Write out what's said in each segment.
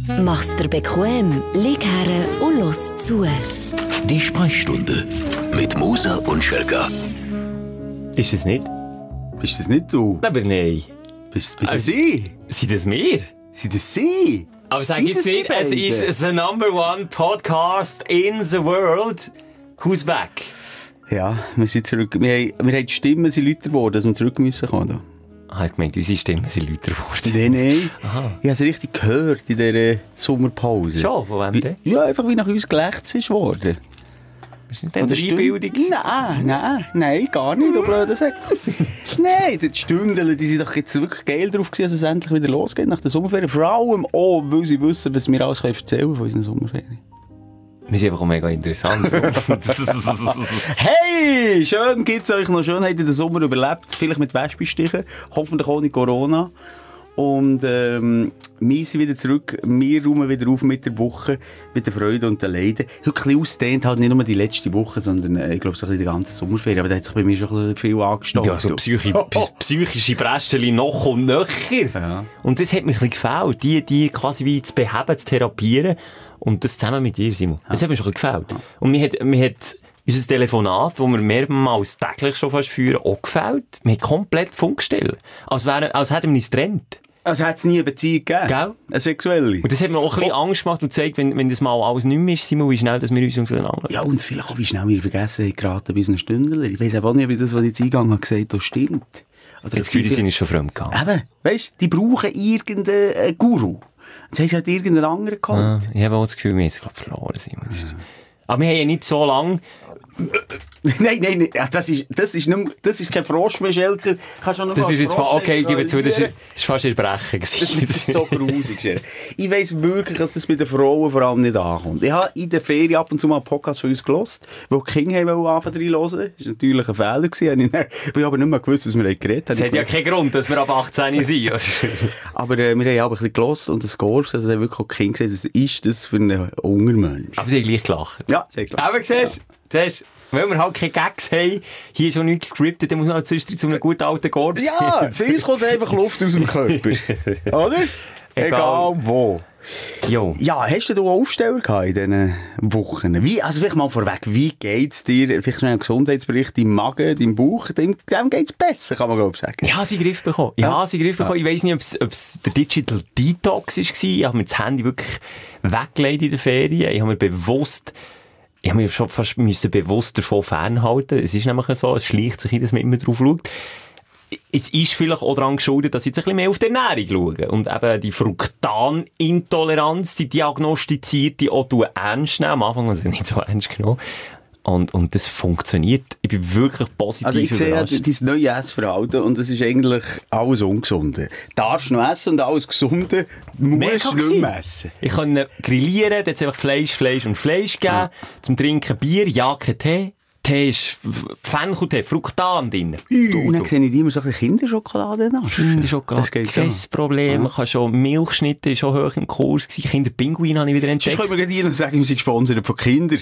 Mach's dir bequem, lieg her und los zu. Die Sprechstunde mit Musa und Schelka. Ist es nicht? Bist das nicht du? Aber nein. Bist das Sie? Sind das wir? Sind das Sie? Aber sag jetzt nicht, es ist the number one podcast in the world. Who's back? Ja, wir sind zurück. Wir haben die Stimmen sind lauter geworden, dass wir zurück müssen kommen. Ich meinte, unsere Stimmen sind lauter geworden. Nein. Aha. Ich habe es richtig gehört in dieser Sommerpause. Schon? Von wem denn? Ja, einfach wie nach uns gelächzt ist worden. Ist nicht das Einbildung? Nein, gar nicht, du blöder Sack. Nein, die Stündeln, die sind doch jetzt wirklich geil drauf gewesen, dass es endlich wieder losgeht nach der Sommerferien. Vor allem auch, weil sie wissen, was wir alles erzählen können von unseren Sommerferien. Wir sind einfach auch mega interessant. Hey, schön geht's euch noch. Schön habt ihr den Sommer überlebt. Vielleicht mit Wespenstichen. Hoffentlich ohne Corona. Und wir sind wieder zurück. Wir räumen wieder auf mit der Woche, mit der Freude und der Leiden. Heute ein bisschen ausdehnt, halt nicht nur die letzte Woche, sondern ich glaube so ein bisschen die ganze Sommerferien. Aber da hat sich bei mir schon ein bisschen viel angestaut. Ja, so psychische Brästchen noch und nöcher. Ja. Und das hat mir ein bisschen gefällt, die quasi wie zu beheben, zu therapieren. Und das zusammen mit dir, Simon. Das hat mir schon ein bisschen gefällt. Und mir hat unser Telefonat, das wir mehrmals täglich schon fast führen, auch gefällt. Wir haben komplett Funkstelle. Als hätten wir uns getrennt. Also hat es nie eine Beziehung gegeben? Gell? Eine sexuelle? Und das hat mir auch ein bisschen Angst gemacht und gezeigt, wenn das mal alles nicht mehr ist, Simon, wie schnell dass wir uns auseinander. Ja, und vielleicht auch, wie schnell wir vergessen haben, geraten bei unseren Stündler. Ich weiss auch nicht, wie das, was ich jetzt eingegangen habe, gesagt habe, stimmt. Oder das Gefühl, die sind schon fremd gegangen. Eben, weißt du, die brauchen irgendeinen Guru. Jetzt haben sie halt irgendeinen anderen geholt. Ich habe auch das Gefühl, wir haben es verloren, Simon. Aber wir haben ja nicht so lange... Nein, das ist kein Frosch mehr, Schelker. Das ist jetzt okay, ich gebe zu, das ist fast Erbrechen. Das ist so grusig. Ich weiss wirklich, dass das bei den Frauen vor allem nicht ankommt. Ich habe in der Ferien ab und zu mal einen Podcast von uns gehört, wo die Kinder anfangen reinzuhören. Das war natürlich ein Fehler gewesen, weil ich aber nicht mehr gewusst, was wir geredet haben. Es hat ja keinen Grund, dass wir ab 18 sind. Aber wir haben aber ein bisschen gehört und das Gehört, also haben wirklich auch die Kinder gesagt, was ist das für ein Ungermensch. Aber sie haben gleich gelacht. Ja, sie haben gelacht. Aber siehst du, weil wir halt keine Gags haben, hier ist schon nichts gescriptet, dann muss man zwischendurch zu einem guten alten Gorb sein. Ja, zu uns kommt einfach Luft aus dem Körper. Oder? Egal wo. Jo. Ja, hast du auch Aufsteller gehabt in diesen Wochen? Also vielleicht mal vorweg, wie geht's dir? Vielleicht schnell ein Gesundheitsbericht, deinem Magen, deinem Bauch, dem geht's besser, kann man glaube ich sagen. Ich habe sie in den Griff bekommen. Ich weiss nicht, ob es der Digital Detox war. Ich habe mir das Handy wirklich weggelegt in der Ferien. Ich habe mir schon fast bewusst davon fernhalten. Es ist nämlich so, es schleicht sich hin, dass man immer drauf schaut. Es ist vielleicht auch daran geschuldet, dass ich jetzt ein bisschen mehr auf die Ernährung schaue. Und eben die Fruktanintoleranz, die diagnostizierte, auch ernst nehmen. Am Anfang habe ich es nicht so ernst genommen. Und das funktioniert. Ich bin wirklich positiv Also ich sehe dein neues Essverhalten und das ist eigentlich alles Ungesunde. Darfst du noch essen und alles Gesunde musst du nicht mehr essen. Ich kann grillieren, dann einfach Fleisch geben. Ja. Zum Trinken Bier, ja, kein Tee. Tee ist Fencheltee, Fruktan drin. Und dann sehe ich immer so ein bisschen Kinderschokolade nach. Kinderschokolade, kein Problem. Man kann schon Milchschnitte, schon hoch im Kurs gewesen. Kinderpinguin habe ich wieder entdeckt. Das können wir gerade noch sagen, wir sind gesponsert von Kindern.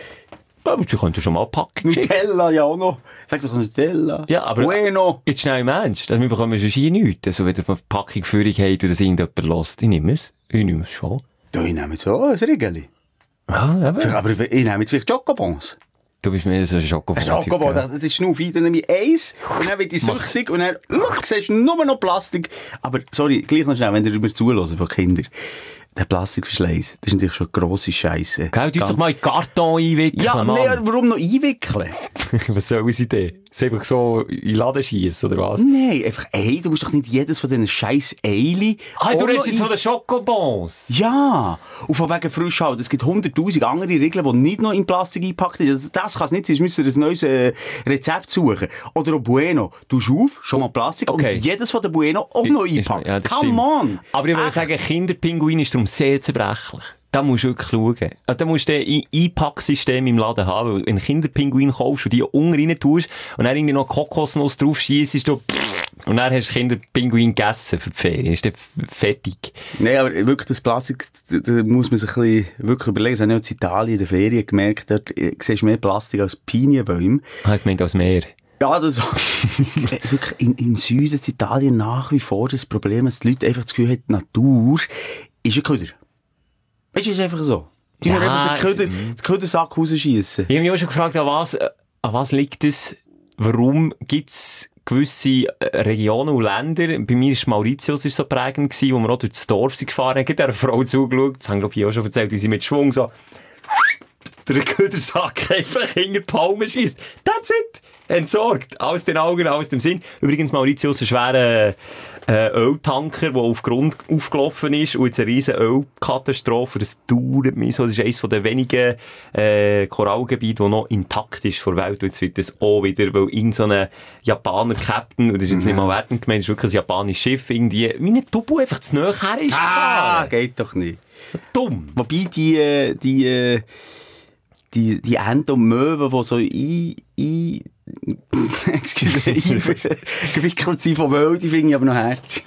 Aber sie könnten schon mal packen. Nutella, ja auch noch. Sag doch Nutella. Ja, aber Bueno. Jetzt schnell im Ernst. Wir bekommen schon hier nichts. Also wenn ihr eine Packung Führung habt und das irgendjemand lässt, ich nehme es. Ich nehme es schon. Ja, ich nehme jetzt auch ein Riegeli. Ja, aber ich nehme jetzt vielleicht Schokobons. Du bist mir so ein Schokobon. Schokobon, das ist Schnuff. Dann nehme ich eins und dann wird ich süchtig und dann siehst du nur noch Plastik. Aber sorry, gleich noch schnell, wenn ihr mir zuhören von Kindern. Der Plastikverschleiß, das ist natürlich schon eine grosse Scheisse. Gell, du doch mal in Karton einwickeln. Ja, nee, warum noch einwickeln? Was soll unsere Idee? Das einfach so in den Laden schiessen, oder was? Nein, einfach du musst doch nicht jedes von diesen scheiß Eili... Du redest jetzt von den Schokobons? Ja, und von wegen Frischhalten. Es gibt 100'000 andere Regeln, die nicht noch in Plastik eingepackt sind. Also das kann es nicht sein, wir müssen ein neues Rezept suchen. Oder auch Bueno. Du auf, schon mal Plastik, und jedes von den Bueno auch noch einpacken. Ja, come on! Aber ich würde sagen, Kinderpinguin ist darum sehr zerbrechlich. Da musst du wirklich schauen. Da musst du ein Einpacksystem im Laden haben. Weil wenn du Kinderpinguin kaufst und die unten rein tust und dann irgendwie noch Kokosnuss drauf schiessest, und dann hast du Kinderpinguin gegessen für die Ferien. Ist dann fertig. Nein, aber wirklich das Plastik, da muss man sich ein bisschen wirklich überlegen. Das habe ich auch in Italien in den Ferien gemerkt. Dort siehst du mehr Plastik als Pinienbäume. Ich meinte als Meer. Ja, das wirklich in Süden, in Italien nach wie vor das Problem, dass die Leute einfach das Gefühl haben, die Natur ist ein Köder. Weißt du, es ist einfach so. Die Ja, müssen einfach den Ködersack rausschiessen. Ich habe mich auch schon gefragt, an was liegt es? Warum gibt es gewisse Regionen und Länder? Bei mir war Mauritius so prägend gewesen, wo wir auch durch das Dorf sind gefahren haben, der Frau zugeschaut. Das haben, glaube ich, auch schon erzählt, wie sie mit Schwung so den Ködersack einfach hinter die Palme schiesst. That's it! Entsorgt. Aus den Augen, aus dem Sinn. Übrigens, Mauritius ist ein schwerer Öltanker, der auf Grund aufgelaufen ist und jetzt eine riesen Ölkatastrophe. Das dauert mich so. Das ist eines der wenigen Korallgebiete, das noch intakt ist vor der Welt. Und jetzt wird das auch wieder, weil irgend so ein Japaner-Captain, und das ist jetzt nicht mal wertend gemeint, das ist wirklich ein japanisches Schiff, irgendwie, meine Tubu einfach zu nahe her ist gefahren. Geht doch nicht. So dumm. Wobei die Enten und Möwen, die so gewickelt sind vom Öl, die finde ich aber noch herzig.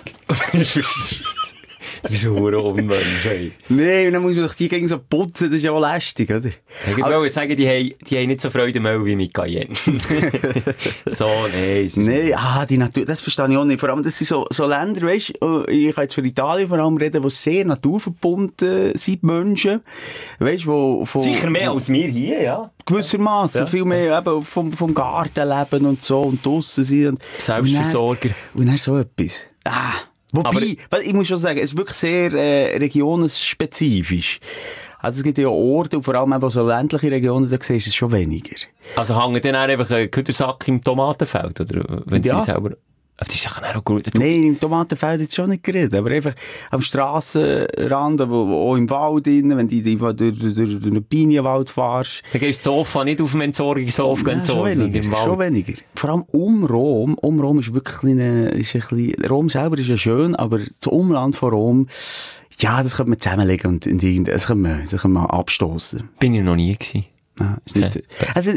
Das ist ein hoher Unmensch, ey. Nein, und dann muss man doch die gegen so putzen, das ist ja auch lästig, oder? Ich wollte sagen, die haben nicht so Freude am Öl wie mit Cayenne. So, nein. Nein, die Natur, das verstehe ich auch nicht. Vor allem, das sind so Länder, weißt du, ich kann jetzt für Italien vor allem reden, die sehr naturverbunden sind, die Menschen. Weißt du, Sicher mehr als wir hier, ja. Gewissermaßen, viel mehr eben vom Gartenleben und so und draussen sind. Selbstversorger. Und dann so etwas. Wobei, ich muss schon sagen, es ist wirklich sehr regionenspezifisch. Also es gibt ja Orte, und vor allem eben so ländliche Regionen, da siehst du es schon weniger. Also hängen dann einfach ein Ködersack im Tomatenfeld, oder? Wenn sie selber... Aber das ist doch auch gut. Nein, im Tomatenfeld jetzt schon nicht geredet, aber einfach am Strassenrand, auch im Wald drin, wenn du durch einen Pinienwald fährst. Dann gehst du das Sofa nicht auf dem Entsorgungshof entsorgen. Schon weniger. Vor allem Rom ist wirklich ein bisschen, Rom selber ist ja schön, aber das Umland von Rom, ja, das könnte man zusammenlegen und das können wir abstoßen. Bin ich noch nie gewesen. Ja, es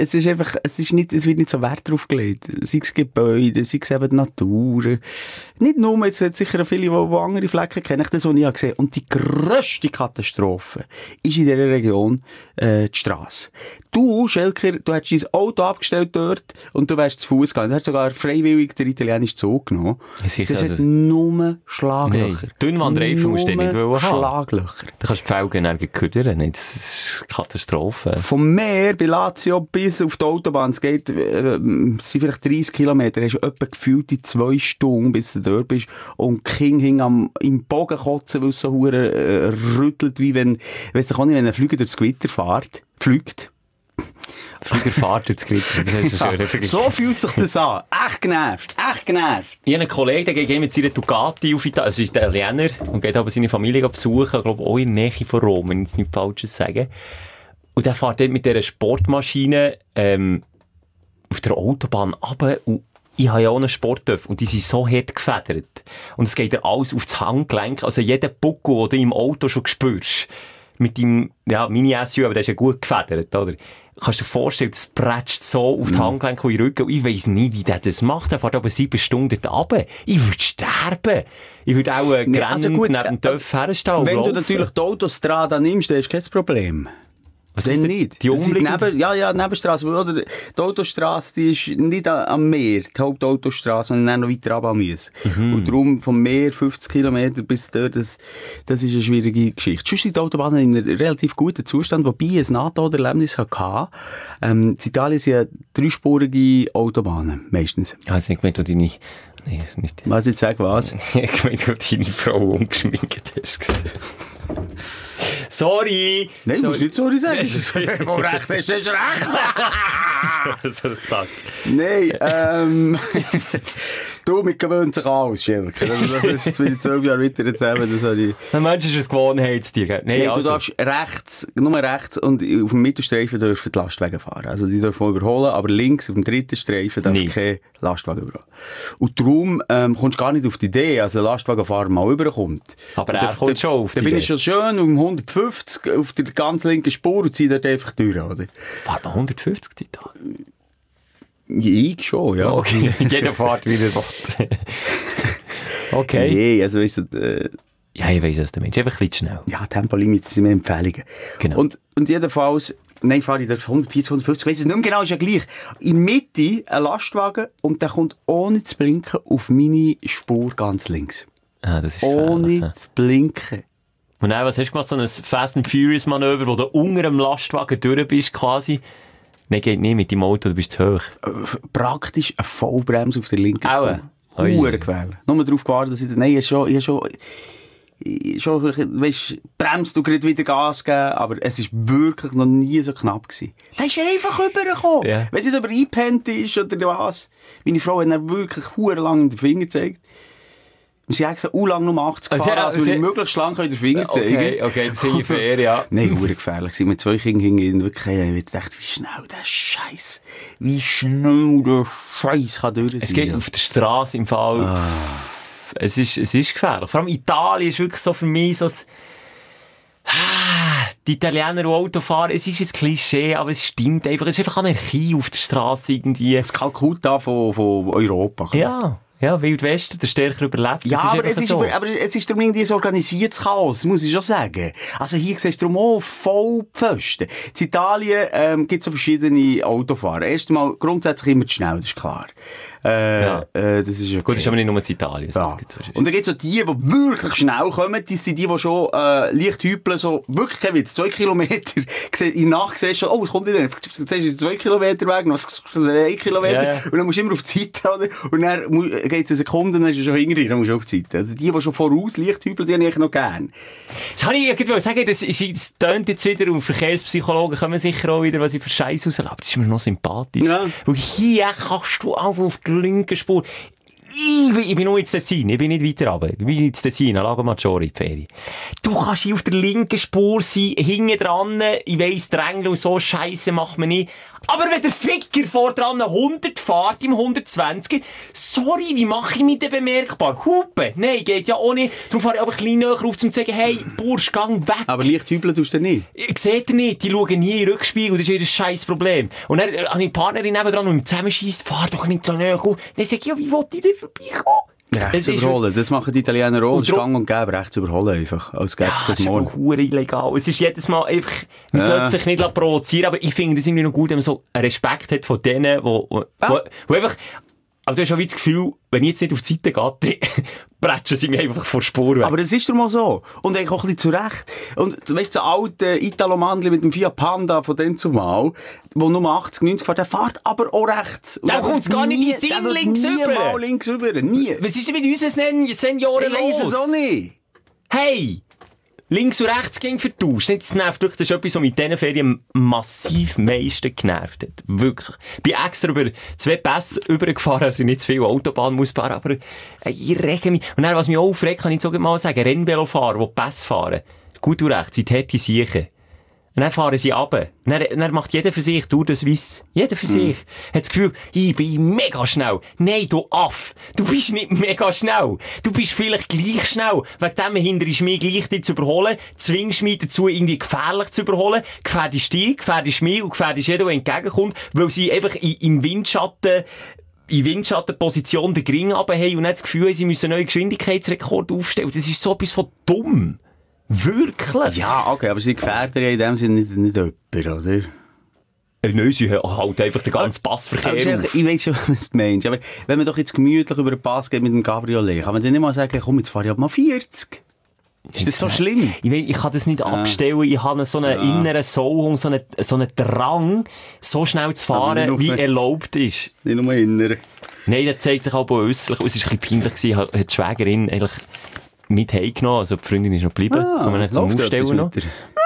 wird nicht so Wert drauf gelegt. Sei es Gebäude, sei es eben die Natur. Nicht nur, jetzt hat sicher viele, die andere Flecken kennen, ich das auch nie gesehen. Und die grösste Katastrophe ist in dieser Region die Strasse. Du, Schelker, du hättest dein Auto abgestellt dort und du wärst zu Fuß gegangen. Du hast sogar freiwillig den italienischen Zug genommen. Sicher, das hat nur Schlaglöcher. Dünnwandreifen musst du nicht haben. Schlaglöcher. Da kannst du die Felgen ködern. Das ist eine Katastrophe. Vom Meer bei Lazio bis auf die Autobahn, es geht, sind vielleicht 30 Kilometer, hast du etwa gefühlt in 2 Stunden, bis du dort bist, und King hing im Bogen kotzen, weil es so rüttelt, wie wenn ein Flüger durchs Gewitter fliegt. Flüger fährt durchs Gewitter, das ist ja schön. So fühlt sich das an. Echt genervt. Ich habe einen Kollegen, der geht mit seiner Ducati auf Italien, also ist Italiener, und geht aber seine Familie besuchen, ich glaube auch in der Nähe von Rom, wenn ich jetzt nichts Falsches sage. Und der fährt dort mit dieser Sportmaschine auf der Autobahn runter, und ich habe ja auch einen Sporttöff und die sind so hart gefedert. Und es geht ja alles auf das Handgelenk, also jeder Buckel, den du im Auto schon spürst, mit deinem, ja, Mini-SUV, aber der ist ja gut gefedert, oder? Kannst du dir vorstellen, das prätscht so auf die Handgelenke und in den Rücken, und ich weiss nicht, wie der das macht. Der fährt aber 7 Stunden runter. Ich würde sterben. Ich würde auch grennend neben dem Töff herstehen. Wenn du natürlich die Autostrada nimmst, dann hast du kein Problem. Was ist nicht? Die umliegende? Nebenstrasse. Oder die Autostrasse, die ist nicht am Meer, die Hauptautostrasse, und dann noch weiter runter muss. Und darum vom Meer 50 Kilometer bis dort, das ist eine schwierige Geschichte. Sonst sind die Autobahnen in einem relativ guten Zustand, wobei ich ein NATO-Erlebnis hatte. In Italien sind ja 3-spurige Autobahnen, meistens. Also ich meine, du deine... Nein, nicht. Was ich sage, was? Ich meine, du deine Frau umgeschminkt hast. Sorry! Nein, du musst nicht sorry sagen. Wo recht hast, hast du recht! So ein Sack. Nein, du, mit gewöhnt sich alles, Schelker. Das ist jetzt wieder 12 Jahre weiter zusammen. Ein Mensch ist ein Gewohnheitstier. Nein, also. Du darfst nur rechts, und auf dem Mittelstreifen dürfen die Lastwagen fahren. Also die dürfen überholen, aber links auf dem dritten Streifen darf kein Lastwagen überholen. Und darum kommst du gar nicht auf die Idee, als ein Lastwagenfahrer mal rüberkommt. Aber er kommt schon auf die Idee. Da bin ich schon schön um 150 auf der ganz linken Spur und ziehe dort einfach durch, oder? War bei 150 die da? Ich schon, ja. Okay, jeder fährt wieder will. Okay. Nee, also weißt du... ja, ich weiss, was du meinst. Einfach ein bisschen schnell. Ja, Tempolimits sind mir Empfehlungen. Genau. Und jedenfalls... Nein, fahre ich dort 140, 150, ich weiss es nicht mehr genau, ist ja gleich. In der Mitte ein Lastwagen, und der kommt ohne zu blinken auf meine Spur ganz links. Ah, das ist ohne zu blinken. Und dann, was hast du gemacht? So ein Fast and Furious Manöver, wo du unter dem Lastwagen durch bist, quasi. Nein, geht nicht mit dem Auto, du bist zu hoch. Praktisch eine Vollbremse auf der linken Spur. Uhrengefährlich. Nur darauf gewartet, dass ich weisst, bremst du gerade wieder Gas geben, aber es ist wirklich noch nie so knapp gewesen. Der ist einfach rübergekommen. Ja. Wenn es nicht eingepennt ist oder was. Meine Frau hat dann wirklich lang in den Finger gezeigt. Wir sind eigentlich so lang nur 80 gefahren, als wir möglichst lang den Finger zeigen. Okay, das finde ich fair, ja. Nein, uhrengefährlich. Mit 2 Kindern hingehen, wirklich, ich dachte, wie schnell der Scheiß kann durch sein. Es geht auf der Straße im Fall. Es ist gefährlich. Vor allem Italien ist wirklich so für mich so die Italiener, die Auto fahren, es ist ein Klischee, aber es stimmt einfach. Es ist einfach Anarchie auf der Straße irgendwie. Das Kalkutta von Europa. Ja, Wild Westen, der stärker überlebt. Ja, aber es ist darum irgendwie ein organisiertes Chaos, muss ich schon sagen. Also hier siehst du auch voll Pfosten. In Italien gibt es so verschiedene Autofahrer. Erstmal grundsätzlich immer zu schnell, das ist klar. Das ist okay. Gut, das ist aber nicht nur in Italien. Ja. Und dann gibt es auch die wirklich schnell kommen, die sind die schon leicht hüpeln, so wirklich kein Witz, 2 Kilometer. In der Nacht siehst du schon, es kommt wieder, jetzt siehst du 2 Kilometer Weg, noch 1 Kilometer, ja. Und dann musst du immer auf die Seite, oder? Und dann geht es eine Sekunde, dann ist er schon hinter dir, dann musst du auf die Seite. Also die schon voraus leicht hüpeln, die habe ich noch gern. Das kann ich irgendwie sagen, das tönt jetzt wieder, und Verkehrspsychologen kommen sicher auch wieder, was ich für Scheiß rauslasse, aber das ist mir noch sympathisch. Ja. Weil hier kannst du einfach auf die linke Spur. Ich bin nur in Tessin, ich bin nicht weiter runter. Ich bin in Tessin, an Lago Maggiore in die Ferien. Du kannst hier auf der linken Spur sein, hinten dran, ich weiss, Drängeln und so Scheisse macht man nicht. Aber wenn der Ficker vor dran 100 fährt, im 120er, sorry, wie mache ich mich denn bemerkbar? Hupen? Nein, geht ja auch nicht. Darum fahre ich aber ein bisschen näher auf, um zu sagen, hey, Bursch, gang weg. Aber leicht hübeln tust du nicht? Seht ihr nicht, die schauen nie in den Rückspiegel, das ist ihr scheiß Problem. Und dann habe ich eine Partnerin nebendran, und zusammenscheisst, fahr doch nicht so näher auf. Dann sage ich, ja, wie wollt ihr denn vorbeikommen? Rechts überholen, das machen die Italiener auch. Das ist gang und gäbe, rechts überholen einfach. Als gäbe es morgen. Das ist aber illegal. Es ist jedes Mal einfach, man sollte sich nicht provozieren, aber ich finde das irgendwie noch gut, wenn man so einen Respekt hat von denen, wo einfach, aber du hast schon das Gefühl, wenn ich jetzt nicht auf die Seite gehe, bretschen sie mich einfach vor Spur weg. Aber das ist doch mal so. Und eigentlich auch ein bisschen zurecht. Und weißt du, so alte Italo-Mandli mit dem Fiat Panda von dem zumal, der nur 80, 90 fährt, der fährt aber auch rechts. Da kommt es gar nicht in den Sinn, links über. Mal links über. Nie. Was ist denn mit unseren Senioren los? Ich weiss es auch nicht. Hey! Links und rechts ging vertauscht. Das nervt wirklich. Das ist etwas, was mit diesen Ferien massiv meisten genervt hat. Wirklich. Ich bin extra über 2 Pässe übergefahren, also nicht zu viel Autobahn muss fahren, aber ich rege mich. Und dann, was mich auch aufregt, kann ich sogar mal sagen, Rennvelofahrer, die Pässe fahren, gut und recht, sind harte Siechen. Und dann fahren sie runter. Dann macht jeder für sich, du das Weiss. Jeder für sich. Hat das Gefühl, ich bin mega schnell. Nein, du Aff. Du bist nicht mega schnell. Du bist vielleicht gleich schnell. Wegen dem hinderst du mich gleich dich zu überholen, zwingst mich dazu, irgendwie gefährlich zu überholen, gefährdest dich, gefährdest mich und gefährdest jeden, der entgegenkommt, weil sie einfach in Windschattenposition den Gring runterhaben und dann das Gefühl haben, sie müssen einen neuen Geschwindigkeitsrekord aufstellen. Das ist so etwas von dumm. Wirklich? Ja, okay, aber sie gefährden ja in dem Sinne nicht jemand, oder? Nein, sie halten einfach den ganzen Passverkehr auf. Ich weiss schon, was du meinst, aber wenn man doch jetzt gemütlich über den Pass geht mit dem Cabriolet, kann man dann nicht mal sagen, komm, jetzt fahre ich mal 40? Ist das so schlimm? Ich kann das nicht abstellen. Ich habe so einen inneren Sauhung, so einen Drang, so schnell zu fahren, also wie erlaubt ist. Nicht nur inneren. Nein, das zeigt sich auch äußerlich. Es war ein bisschen peinlich, hat die Schwägerin eigentlich mit heimgenommen, also die Freundin ist noch geblieben. Kann man nicht zum Aufstellen noch.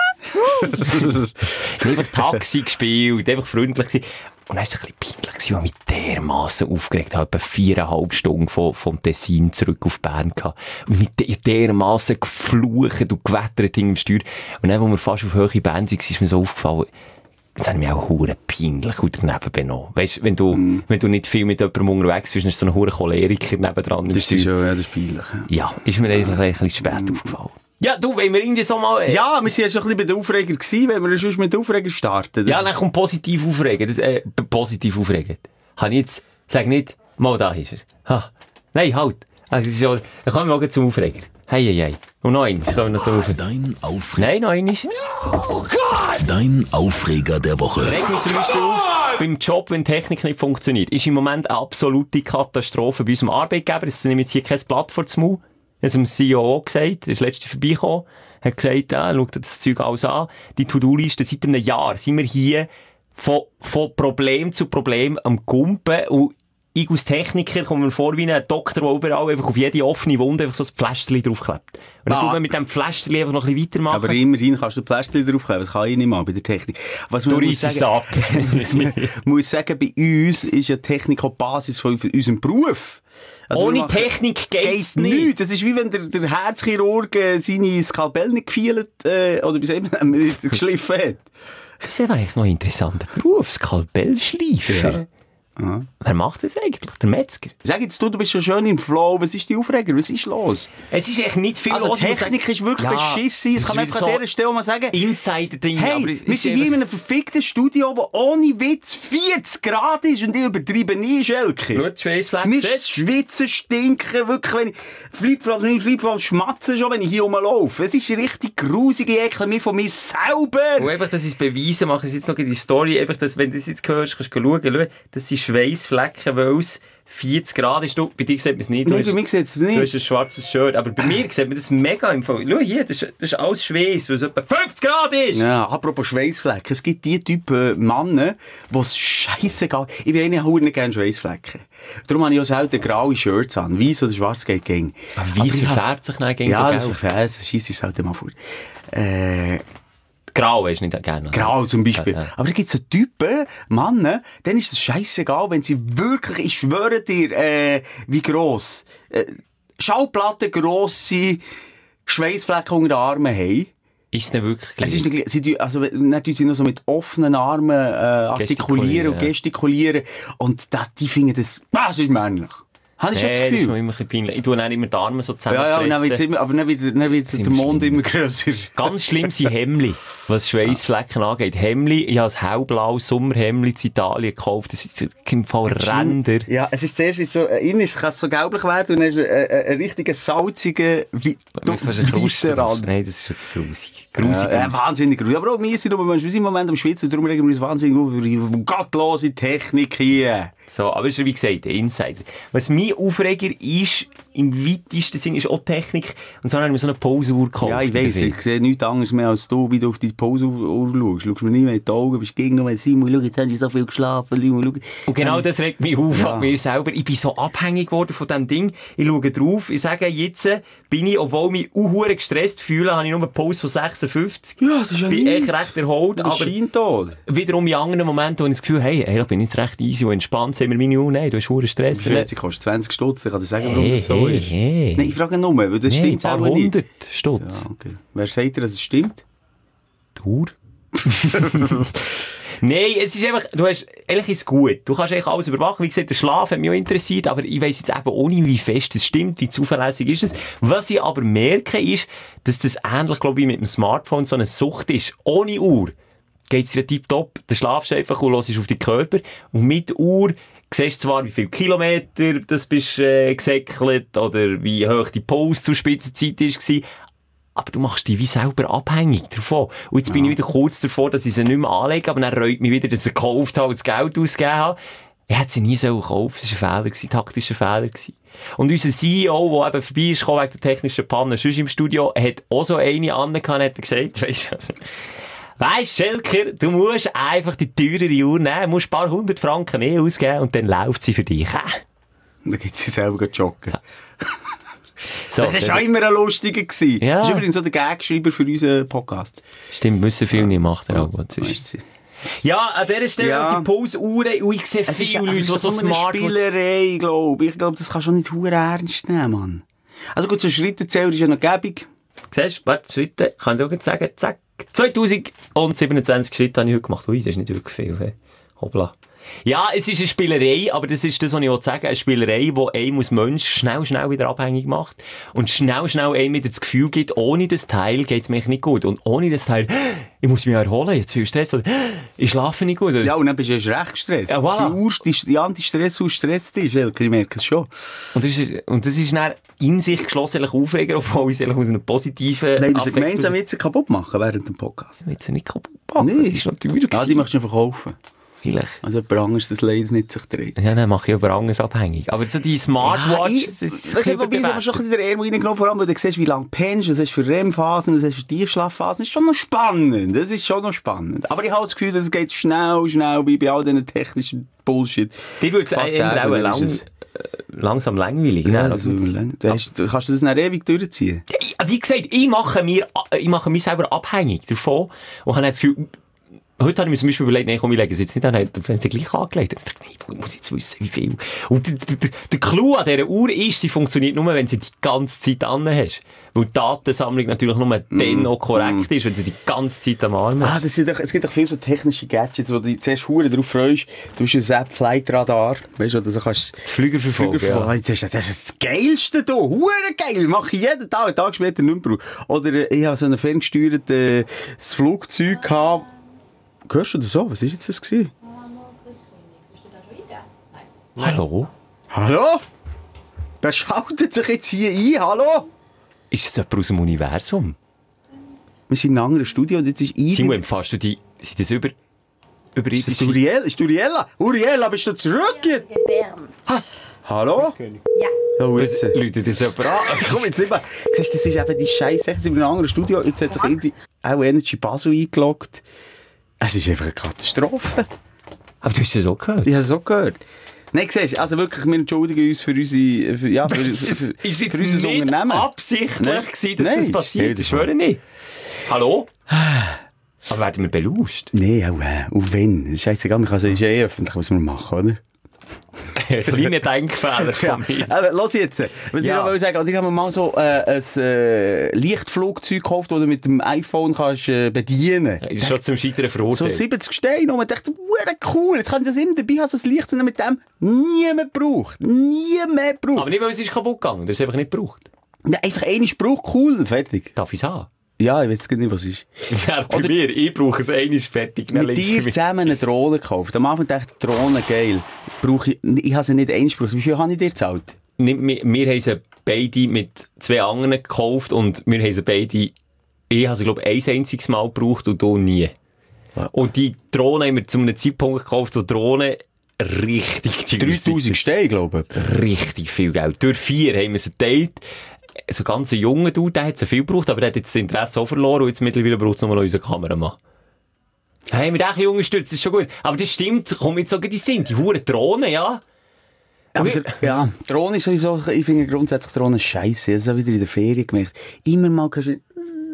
Einfach Taxi gespielt, einfach freundlich gewesen. Und dann war es ein bisschen peinlich, weil ich mich dermassen aufgeregt habe, etwa 4,5 Stunden vom Tessin zurück auf Bern gehabt. Und mit dermassen geflucht und gewettert im Steuer. Und dann, als wir fast auf hohe Bern waren, ist mir so aufgefallen, jetzt habe ich mich auch hure peinlich daneben benommen. Weißt, wenn du nicht viel mit jemandem unterwegs bist, dann ist so ein hure Choleriker nebendran. Das ist schon, ja, das ist peinlich. Ja, ist mir eigentlich ein bisschen spät aufgefallen. Ja, du, wenn wir irgendwie so mal... Ja, wir waren ja schon ein bisschen bei den Aufreger gewesen, wenn wir sonst mit den Aufreger starten. Ja, dann kommt positiv aufregen. Positiv aufregen. Kann ich jetzt, sag nicht, mal da ist er. Ha. Nein, halt. Also, das ist schon, dann kommen wir auch zum Aufreger. Hey. Und noch eins, kommen wir noch zum Aufreger. Dein Aufreger. Nein, noch eins. Oh Gott! Dein Aufreger der Woche. Reg mich zum Beispiel auf, beim Job, wenn die Technik nicht funktioniert, ist im Moment eine absolute Katastrophe bei unserem Arbeitgeber. Es nimmt jetzt hier kein Blatt vor den Mund. Ich habe dem CEO gesagt, der ist letztens vorbeigekommen, hat gesagt, schaut das Zeug alles an. Die To-Do-Liste, seit einem Jahr sind wir hier von Problem zu Problem am Gumpen und ich als Techniker komme mir vor wie ein Doktor, der überall einfach auf jede offene Wunde einfach so ein Pflästerchen draufklebt. Und dann tut man mit dem Pflästerchen einfach noch ein bisschen weitermachen. Aber immerhin kannst du Pflästerchen draufkleben, das kann ich nicht mal bei der Technik. Was du reissst es ab. Man muss sagen, bei uns ist ja Technik auch die Basis von unserem Beruf. Also ohne Technik geht's nicht. Das ist wie wenn der Herzchirurg seine Skalpell nicht gefeilt, oder wie sagt man, geschliffen hat. Das ist eigentlich noch ein interessanter Beruf, Skalpellschleifer. Ja. Aha. Wer macht das eigentlich? Der Metzger? Sag jetzt, du bist schon schön im Flow. Was ist die Aufreger? Was ist los? Es ist echt nicht viel los. Also Technik ist wirklich beschissen. Das kann man einfach an dieser Stelle mal sagen. Insider-Ding. Hey, wir sind hier in einem verfickten Studio, wo ohne Witz 40 Grad ist und ich übertreibe nie, Schelke. Schweissflecken. Wir schwitzen, stinken, wirklich, wenn ich Flipflops schmatze schon, wenn ich hier rumlaufe. Es ist richtig grusig, ich ekle mich von mir selber. Und einfach, dass ich es beweisen mache, ich jetzt noch in die Story, einfach, dass, wenn du das jetzt hörst, kannst du schauen, das sind Schweissflecken, weil es 40 Grad ist. Bei dir sieht man es nicht. Nein, bei mir sieht es nicht. Du hast ein schwarzes Shirt. Aber bei mir sieht man das mega im Fall. Schau hier, das ist alles Schweiß, weil es etwa 50 Grad ist. Ja, apropos Schweissflecken. Es gibt die Typen Männer, die es scheissegal. Ich bin eigentlich nicht gerne Schweissflecken. Darum habe ich auch selten graue Shirts an. Weiss oder schwarz geht gegen. Weiss verfärbt sich nicht gegen ja, so das verfärbt sich. Scheisse ist selten mal vor. Grau ist nicht gerne. Grau zum Beispiel. Ja. Aber da gibt es so Typen, Männer, denen ist es scheissegal, wenn sie wirklich, ich schwöre dir, wie gross, Schallplatten grosse Schweissflecken unter den Armen haben. Ist es nicht wirklich gleich? Es ist nicht, dann tun sie noch so mit offenen Armen artikulieren und gestikulieren. Und die finden das ist männlich. Habe ich schon das Gefühl? Das ist mir immer ein bisschen peinlich. Ich tue dann immer die Arme so Ja, zusammenpressen. und dann wird der Mond immer grösser. Ganz schlimm sind Hemli, was Schweissflecken angeht. Hemli, ich habe ein hellblaues Sommerhemli in Italien gekauft. Das ist im Fall Ränder. Ja, es ist zuerst so, innen kann es so gelblich werden und dann ist ein richtiger salziger, weisser Rand. Nein, das ist grusig. Grusig. Wahnsinnig grusig. Aber auch wir sind im Moment am Schwitzen, darum regen wir uns wahnsinnig auf gottlose Technik hier. So, aber es ist wie gesagt ein Insider. Was mein Aufreger ist, im weitesten Sinn, ist auch Technik. Und so haben wir so eine Pause-Uhr gekauft. Ja, ich weiss, ich sehe nichts anderes mehr als du, wie du auf die Pause-Uhr schaust. Schaust mir nicht mehr in die Augen, bist gegen noch, Simon, schau, jetzt habe ich so viel geschlafen, Simon, schau. Und genau das regt mich auf an mir selber. Ich bin so abhängig geworden von diesem Ding. Ich schaue drauf, ich sage, jetzt bin ich, obwohl ich mich unhuere gestresst fühle, habe ich nur eine Pause von 56. Ja, das ist ja bin echt recht erholt. Aber wiederum in anderen Momenten, wo ich das Gefühl habe, hey, ich bin jetzt recht easy und entspannt, sind wir meine Uhr, nein, du hast hohen Stress. Sie kostet 20 Stutz, ich kann dir sagen, warum das so ist. Nein, ich frage nur, weil das stimmt auch nicht. 100 Stutz. Ja, okay. Wer sagt dir, dass es stimmt? Die Uhr. Nein, es ist einfach, ehrlich ist es gut. Du kannst eigentlich alles überwachen. Wie gesagt, der Schlaf hat mich auch interessiert, aber ich weiss jetzt eben auch nicht, wie fest es stimmt, wie zuverlässig ist es. Was ich aber merke, ist, dass das ähnlich, glaube ich, mit dem Smartphone so eine Sucht ist. Ohne Uhr geht's dir tipptopp. Dann schlafst du einfach und hörst auf den Körper. Und mit Uhr siehst zwar, wie viele Kilometer das bist gesäckelt oder wie hoch die Pause zur Spitzenzeit war, aber du machst dich wie selber abhängig davon. Und jetzt bin ich wieder kurz davor, dass ich sie nicht mehr anlege, aber dann reut mich wieder, dass ich sie gekauft habe und das Geld ausgegeben habe. Ich hätte sie nie so gekauft. Das war ein taktischer Fehler. Und unser CEO, der eben vorbei ist, wegen der technischen Panne, sonst im Studio, hat auch so eine angehabt und hat gesagt, weisst, Schelker, du musst einfach die teurere Uhr nehmen, musst ein paar 100 Franken mehr ausgeben und dann läuft sie für dich. Dann geht sie selber joggen. Ja. So, das war auch immer ein lustiger gewesen. Ja. Das ist übrigens so der Gagschreiber für unseren Podcast. Stimmt, müssen viele nicht machen. Ja, an dieser Stelle die Pause-Uhren und ich sehe viele Leute, die so smart sind. Spielerei, glaube ich. Ich glaube, das kannst du nicht verdammt ernst nehmen, Mann. Also gut, so Schrittezähler ist ja noch gäbig. Siehst du, warte, Schritte, kann ich auch sagen, zack. 2027 Schritte habe ich heute gemacht. Ui, das ist nicht wirklich viel. Hey. Hoppla. Ja, es ist eine Spielerei, aber das ist das, was ich auch sagen will. Eine Spielerei, die einem als Mensch schnell wieder abhängig macht und schnell einem wieder das Gefühl gibt, ohne das Teil geht es mir nicht gut. Und ohne das Teil, ich muss mich erholen, jetzt viel Stress, oder ich schlafe nicht gut. Oder? Ja, und dann bist du erst recht gestresst. Ja, voilà. Die Anti-Stress-Uhr stresst dich, ich merke es schon. Und das ist dann in sich geschlossen Aufreger, obwohl ich es aus einer positiven... Nein, wir müssen gemeinsam Witze kaputt machen während dem Podcast. Witze nicht kaputt machen? Nee. Das ist natürlich ja, die möchtest du verkaufen. Vielleicht. Also jemand anderes das leider nicht sich dreht. Ja, dann mache ich über anderes abhängig. Aber so die Smartwatch, das ist aber schon ein bisschen der Ärmel reingenommen, vor allem, weil du siehst, wie lange pennst, was hast du für REM-Phasen, was hast du für Tiefschlafphasen. Das ist schon noch spannend. Das ist schon noch spannend. Aber ich habe das Gefühl, dass es geht schnell, wie bei all diesen technischen Bullshit. Die würde es auch langsam langweilig. Ja, Also, kannst du das dann ewig durchziehen? ja, wie gesagt, ich mache mich selber abhängig davon und habe das Gefühl, heute habe ich mir zum Beispiel überlegt, nein, komm, ich lege es jetzt nicht an, dann haben sie gleich angelegt. Ich dachte, nein, ich muss jetzt wissen, wie viel. Und der Clou an dieser Uhr ist, sie funktioniert nur, wenn sie die ganze Zeit an hast. Weil die Datensammlung natürlich nur dann noch korrekt ist, wenn sie die ganze Zeit am Arm hast. Es gibt doch viele so technische Gadgets, wo du dich zuerst verdammt drauf freust. Zum Beispiel das App Flight Radar. Weißt du, also kannst die Flüger verfolgen. Ja. Das ist das Geilste hier. Verdammt geil. Mache ich jeden Tag, einen Tag später nicht mehr. Oder ich habe so ein ferngesteuertes Flugzeug gehabt. Hörst du das so? Was war jetzt das gewesen? Hallo? Hallo? Wer schaltet sich jetzt hier ein? Hallo? Ist das jemand aus dem Universum? Wir sind in einem anderen Studio und jetzt ist Simon, empfasst du die... Sind das über Ist das Uriel? Ist Uriella? Uriella, bist du zurück? Hallo? Ja. Oh, jetzt. Leute, das jemand an. Komm, jetzt nicht mehr. Siehst du, das ist eben die Scheiße. Wir sind in einem anderen Studio. Jetzt hat sich irgendwie auch Energy Basel eingeloggt. Es ist einfach eine Katastrophe. Aber du hast das auch gehört? Ich habe es auch gehört. Nein, siehst du, also wirklich, wir entschuldigen uns für unsere, für ist unser nicht Unternehmen. Absichtlich gewesen, dass das passiert. Das schwöre ich nicht. Hallo? Aber werden wir belauscht? Nein, auch wenn. Das ist scheißegal, man kann es öffentlich, was wir machen, oder? Ein kleiner Denkfehler von mir. Aber los jetzt, was ich noch will sagen, ich habe mir mal so ein Lichtflugzeug gekauft, das du mit dem iPhone kannst bedienen. Das ist schon zum Scheitern So verurteilt. 70 Steine und man dachte, cool, jetzt kann ich das immer dabei haben, so ein Licht, und mit dem niemand braucht. Niemand braucht. Aber nicht, weil es ist kaputt gegangen. Das ist einfach nicht gebraucht. Ja, einfach einen Spruch, cool, fertig. Darf ich es haben? Ja, ich weiß nicht, was es ist. Ja, bei mir, ich brauche es einmal fertig. Mit dir zusammen eine Drohne gekauft. Am Anfang dachte ich, Drohne geil. Ich habe sie nicht einmal gebraucht. Wie viel habe ich dir gezahlt? Wir haben sie beide mit 2 anderen gekauft und wir haben sie beide, ich habe sie, glaube ich, ein einziges Mal gebraucht und du nie. Ja. Und die Drohne haben wir zu einem Zeitpunkt gekauft, wo Drohne richtig 3000 Steine, glaube ich. Richtig viel Geld. Durch 4 haben wir sie geteilt. So ganz ein junger Dude, der hat so viel gebraucht, aber der hat jetzt das Interesse auch verloren und jetzt mittlerweile braucht es nochmal unseren Kameramann. Hey, mit ein bisschen unterstützt, das ist schon gut. Aber das stimmt, komm jetzt sogar die sind, die huren Drohnen, ja. Aber Drohne ist sowieso, ich finde grundsätzlich Drohne scheiße. Das habe ich wieder in der Ferien gemerkt. Immer mal kannst du...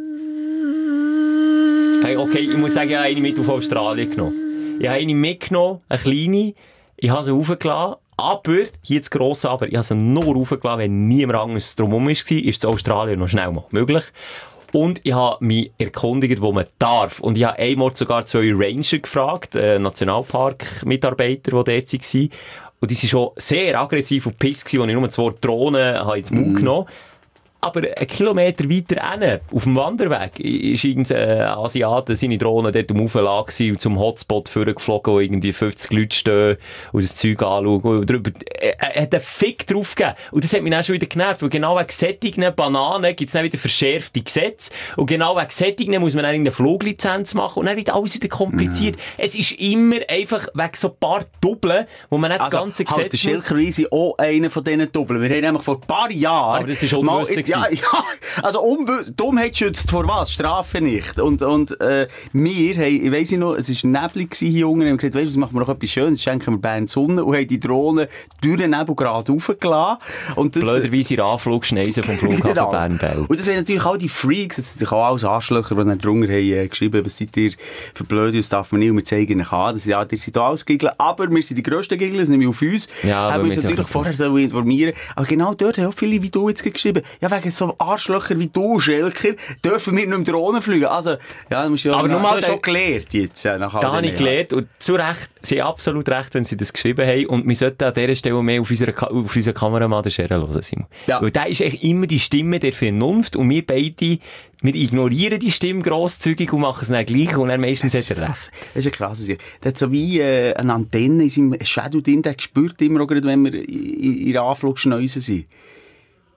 Hey, okay, ich muss sagen, ich habe eine mit auf Australien genommen. Ich habe eine mitgenommen, eine kleine, ich habe sie raufgelassen. Aber, hier das grosse Aber, ich habe sie nur raufgelassen, wenn niemand anderes drumherum war, ist es Australien noch schnell mal möglich. Und ich habe mich erkundigt, wo man darf. Und ich habe einmal sogar 2 Ranger gefragt, Nationalpark-Mitarbeiter, die dort waren. Und die waren schon sehr aggressiv und piss gewesen, als ich nur 2 Drohnen ins Mund genommen habe. Aber 1 Kilometer weiter hinten, auf dem Wanderweg, ist irgendein Asiate seine Drohne dort Auflage und zum Hotspot vorgeflogen, wo irgendwie 50 Leute stehen und das Zeug anschauen. Und drüber, er hat einen Fick drauf gegeben. Und das hat mich auch schon wieder genervt, weil genau wegen sättigen Bananen gibt es dann wieder verschärfte Gesetze. Und genau wegen sättigen muss man dann eine Fluglizenz machen und dann wird alles wieder kompliziert. Es ist immer einfach wegen so ein paar Doppeln, wo man nicht das ganze Gesetz halt, der Schilker ist auch einer von diesen Doppeln. Wir haben nämlich vor ein paar Jahren... Aber das ist unwissend. Ja, also Dummheit schützt vor was? Strafe nicht. Und wir haben, ich weiss noch, es war neblig hier unten, und haben gesagt, weißt du, was machen wir noch etwas Schönes, schenken wir Bern Sonne, und haben die Drohne durch den Nebel gerade raufgelassen. Blöderweise in Anflugschneisen vom Flughafen genau. Bern-Bell. Und das sind natürlich auch die Freaks, das sind natürlich auch alles Arschlöcher, die dann drunter haben geschrieben, was seid ihr für Blöde, das darf man nicht, und wir zeigen ihnen an, ja, ihr seid auch alles Giggeln, aber wir sind die grössten Giggeln, das nehmen wir auf uns. Ja, haben wir uns natürlich vorher so informieren. Aber genau dort haben auch viele wie du jetzt geschrieben, ja, wegen so Arschlöcher wie du, Schelker, dürfen wir nicht mit Drohnen fliegen. Also, ja, du musst ja, aber du hast schon gelernt jetzt. Da habe ich gelernt, und zu Recht, sie haben absolut recht, wenn sie das geschrieben haben, und wir sollten an dieser Stelle mehr auf unseren Kameramann, den Scherer, hören, Simon. Ja. Weil der ist eigentlich immer die Stimme der Vernunft, und wir beide, wir ignorieren die Stimme grosszügig und machen es dann gleich, und dann meistens hat er recht. Das ist eine krasse Sache. Der hat so wie eine Antenne in seinem Shadow drin, der spürt immer auch gerade, wenn wir in der Anflugschneise sind.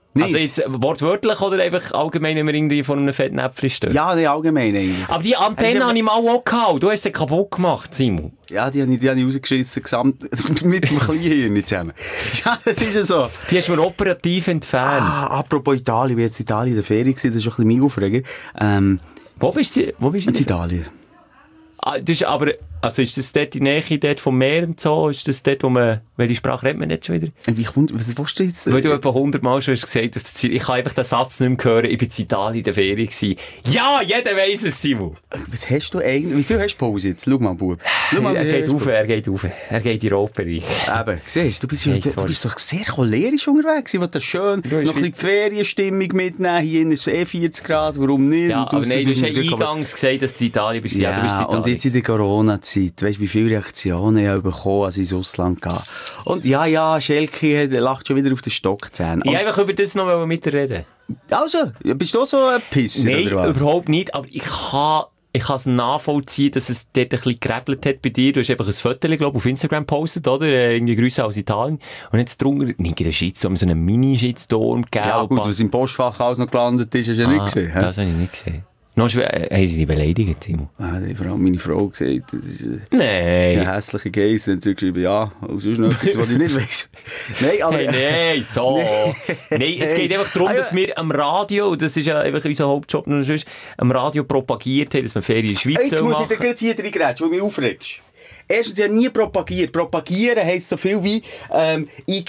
Nicht. Also jetzt wortwörtlich oder einfach allgemein, wenn wir irgendwie vor einem Fettnäpfchen stehen? Ja, nicht allgemein eigentlich. Aber die Antenne habe ich mal auch gehabt. Du hast sie kaputt gemacht, Simon. Ja, die habe ich rausgeschissen, gesamt, mit dem Kleinhirn zusammen. Ja, das ist ja so. Die hast du mir operativ entfernt. Apropos Italien, wie jetzt Italien in der Ferie gewesen, das ist schon ein bisschen mein Aufregen. Wo bist du? In Italien. Das ist aber, also ist das dort die Nähe dort vom Meer und so? Ist das dort, wo man, welche Sprache redet man jetzt schon wieder? Was willst du jetzt? Weil du etwa 100 Mal schon hast gesagt, dass ich kann einfach den Satz nicht mehr hören, ich bin in Italien in der Ferie gewesen. Ja, jeder weiss es, Simon. Was hast du eigentlich, wie viel hast du Pause jetzt? Schau mal, Bub. Schau mal, Er geht auf. Er geht in die Oper rein. Eben, siehst du, bist doch sehr cholerisch unterwegs. Ich will das schön, noch ein bisschen die Ferienstimmung mitnehmen. Hier ist es 40 Grad, warum nicht? Ja, aber nein, du hast ja eingangs gesagt, dass du in Italien bist. Ja, du bist in Italien. Und jetzt in der Corona-Zeit, weißt du, wie viele Reaktionen ich habe bekommen, als ich ins Ausland gehe. Und ja, Schelke lacht schon wieder auf den Stockzähnen. Ich einfach über das noch mitreden. Also, bist du auch so ein Pisser, Nein, oder was? überhaupt nicht, aber ich kann es nachvollziehen, dass es dort ein bisschen gerebelt hat bei dir. Du hast einfach ein Foto, glaube auf Instagram gepostet, oder? Irgendwie Grüße aus Italien. Und jetzt drunter, nicht in der Shitstorm, so einen Mini-Shitstorm gegeben. Ja gut, was im Postfach alles noch gelandet ist, hast du ja nicht gesehen. Das habe ich nicht gesehen. Haben sie dich beleidigt, Simon? Vor allem meine Frau gesagt, das ist Nein. eine hässliche Geiss. Und sie hat geschrieben, ja, sonst noch etwas, was ich nicht weiss. Nein, aber... Nein, so. Nein, es geht einfach darum, dass wir am Radio, und das ist ja einfach unser Hauptjob, am Radio propagiert haben, dass wir Ferien in der Schweiz Jetzt machen. muss ich dir gerade hier reingrätschen, weil du mich aufregst. Erstens, ich habe nie propagiert. Propagieren heisst so viel wie, ich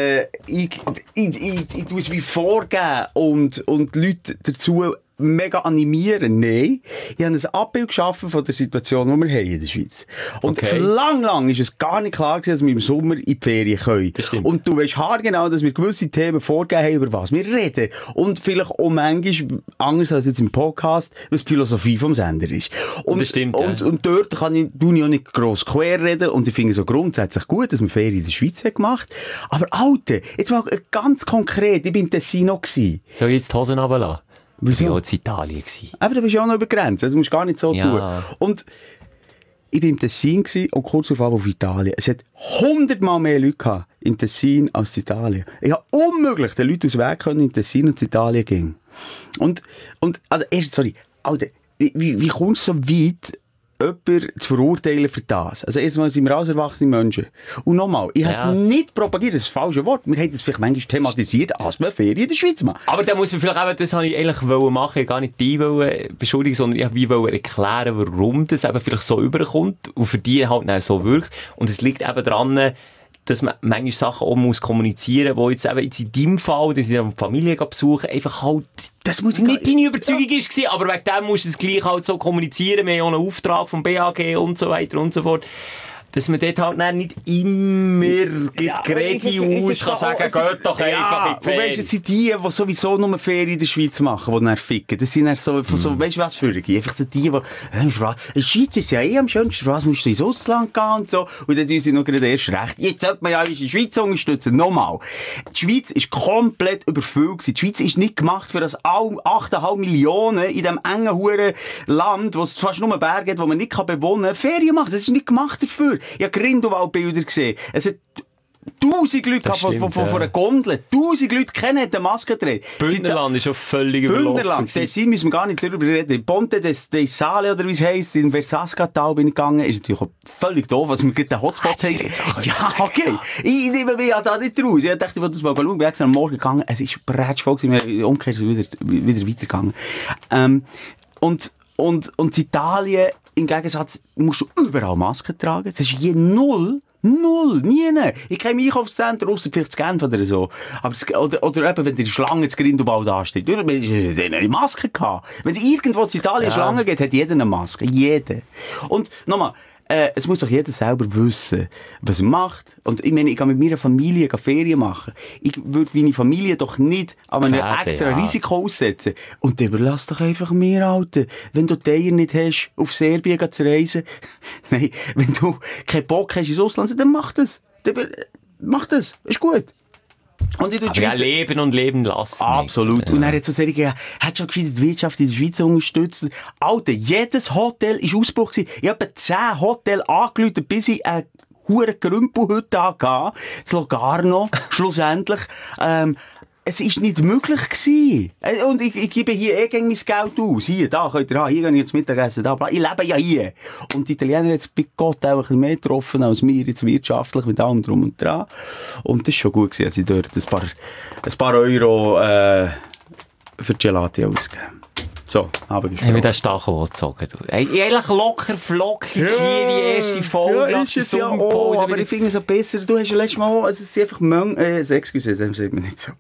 tue es wie vorgeben und die Leute dazu mega animieren. Nein, ich habe ein Abbild geschaffen von der Situation, die wir haben in der Schweiz. Und für lang ist es gar nicht klar gewesen, dass wir im Sommer in die Ferien können. Und du weißt haargenau, dass wir gewisse Themen vorgegeben haben, über was wir reden. Und vielleicht auch manchmal, anders als jetzt im Podcast, was die Philosophie vom Sender ist. Und, das stimmt, und dort tue ich auch nicht gross quer reden. Und ich finde es so grundsätzlich gut, dass wir Ferien in der Schweiz haben gemacht. Aber Alter, jetzt mal ganz konkret, ich war im Tessino gewesen. Soll ich jetzt die Hosen runterlassen? Wieso? Ich war auch in Italien. Aber du bist ja auch noch über Grenzen, also musst du gar nicht so Ja. tun. Und ich war im Tessin und kurz darauf auf Italien. Es hat 100-mal mehr Leute gehabt im Tessin als in Italien. Ich habe unmöglich den Leuten aus dem Weg können, im Tessin und in Italien gehen. Und also erst, sorry, Alter, wie kommst du so weit, jemanden zu verurteilen für das? Also erstmal sind wir als erwachsene Menschen. Und nochmal, ich habe es nicht propagiert, das ist das falsche Wort. Wir haben das vielleicht manchmal thematisiert, als wir Ferien in der Schweiz machen. Aber da muss man vielleicht eben, das wollte ich eigentlich machen, ich gar nicht die beschuldigen, sondern ich wollte erklären, warum das eben vielleicht so überkommt und für die halt dann so wirkt. Und es liegt eben daran, dass man manchmal Sachen auch muss kommunizieren muss, die jetzt eben in deinem Fall, dass ich die Familie besuchen, einfach halt das muss ich nicht deine Überzeugung war, aber wegen dem musst du es gleich halt so kommunizieren. Wir haben auch einen Auftrag vom BAG und so weiter und so fort. Dass man dort halt nicht immer Gregi aus kann sagen, geht doch einfach in die Ferien. Und weisst, jetzt sind die sowieso nur Ferien in der Schweiz machen, die dann ficken. Das sind dann so weisst du was für die? Einfach so die in der Schweiz ist ja am schönsten, was musst du ins Ausland gehen und so. Und dann sind sie noch gerade erst recht. Jetzt sollte man ja die Schweiz unterstützen. Nochmal. Die Schweiz ist komplett überfüllt gewesen. Die Schweiz ist nicht gemacht für das 8,5 Millionen in diesem engen, huren Land, wo es fast nur Berge hat, wo man nicht bewohnen kann, Ferien machen. Das ist nicht gemacht dafür. Ich habe Grindelwald-Bilder gesehen. Es hat 1000 Leute von einer Gondel. 1000 Leute kennen eine Maske getragen. Bündnerland ist schon völlig überlaufen. Bündnerland. Tessin müssen wir gar nicht darüber reden. Ponte dei Sale, oder wie es heisst, in Versasca-Tal bin ich gegangen. Ist natürlich auch völlig doof, als wir gerade den Hotspot haben. Ja, okay. Ich nehme mich ja da nicht raus. Ich dachte, ich wollte das mal schauen. Wir sind am Morgen gegangen. Es ist brätschvoll gewesen. Wir umgekehrt sind wieder weitergegangen. Und in Italien, im Gegensatz, musst du überall Masken tragen. Das ist hier null, nie. Ich kenne im Einkaufszentrum, ausser vielleicht zu Genf oder so. Aber oder eben, wenn die Schlange zu Grindelwald ansteht. Du hast eine Maske gehabt. Wenn es irgendwo in Italien Schlange gibt, hat jeder eine Maske. Jeder. Und nochmal, es muss doch jeder selber wissen, was er macht. Und ich meine, ich kann mit meiner Familie Ferien machen. Ich würde meine Familie doch nicht an einem extra Risiko aussetzen. Und dann überlass doch einfach mir, Alter. Wenn du die Eier nicht hast, auf Serbien zu reisen, nein, wenn du keinen Bock hast ins Ausland, dann mach das. Mach das. Ist gut. Und aber ja, leben und leben lassen. Absolut. Und er hat so gesagt, hat schon die Wirtschaft in der Schweiz unterstützt. Alter, jedes Hotel war Ausbruch gewesen. Ich habe 10 Hotels angerufen, bis ich eine hure Grümpelhütte hatte. Das Logarno, schlussendlich. es ist nicht möglich gewesen. Und ich gebe hier gegen mein Geld aus. Hier, da könnt ihr haben. Hier gehe ich jetzt Mittagessen. Da, ich lebe ja hier. Und die Italiener haben jetzt bei Gott auch ein bisschen mehr getroffen als wir jetzt wirtschaftlich mit allem drum und dran. Und das ist schon gut gewesen, dass ich dort ein paar Euro für Gelati ausgegeben. So, habe ich Haben wir den Stachel gezogen? Eigentlich locker, flockig hier die erste Folge. Ja, ist es ja auch, aber ich finde es auch besser. Du hast ja letztes Mal auch, also es sind einfach excuse, das sieht man nicht so.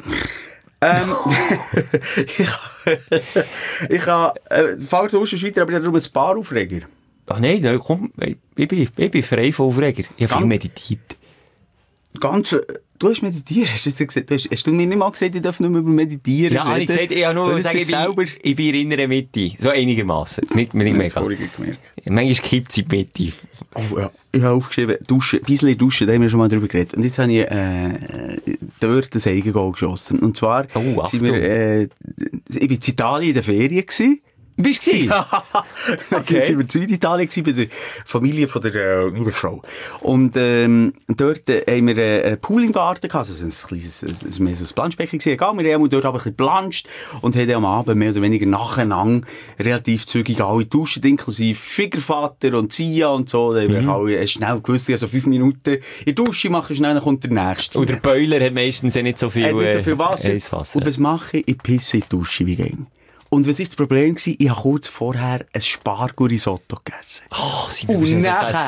ich habe, Fall du weiter, aber ich habe darum ein paar Aufreger. Ach nein, komm, ich bin frei von Aufreger. Ich habe viel meditiert. Du hast meditiert, hast du mir nicht mal gesagt, ich darf nicht mehr meditieren? Ja, ich gesagt, ich habe nur sagen, ich bin in der Mitte. So einigermaßen. Nicht mega. Manchmal kippt es in die Mitte. Oh ja. Ich habe aufgeschrieben, ein bisschen duschen, da haben wir schon mal drüber geredet. Und jetzt habe ich dort ein Eigengoal geschossen. Und zwar sind wir, ich war in Italien in der Ferien gewesen. Bist du? Ja. Okay. Jetzt waren wir in Süditalien bei der Familie von der meiner Frau. Und dort haben wir einen Pool im Garten gehabt, also ein kleines, mehr so ein Planschbecken gewesen. Wir haben dort aber ein bisschen geplanscht und haben am Abend mehr oder weniger nacheinander relativ zügig alle duschen, inklusive Schwiegervater und Zia und so. Da haben wir alle schnell gewusst, also 5 Minuten in der Dusche machen, schnell, dann kommt der Nächste. Und der Boiler hat meistens nicht so viel, Wasser. Und was mache ich? Ich pisse in die Dusche wie gäng. Und was war das Problem? Ich habe kurz vorher ein Spargel-Risotto gegessen. Oh, und nachher,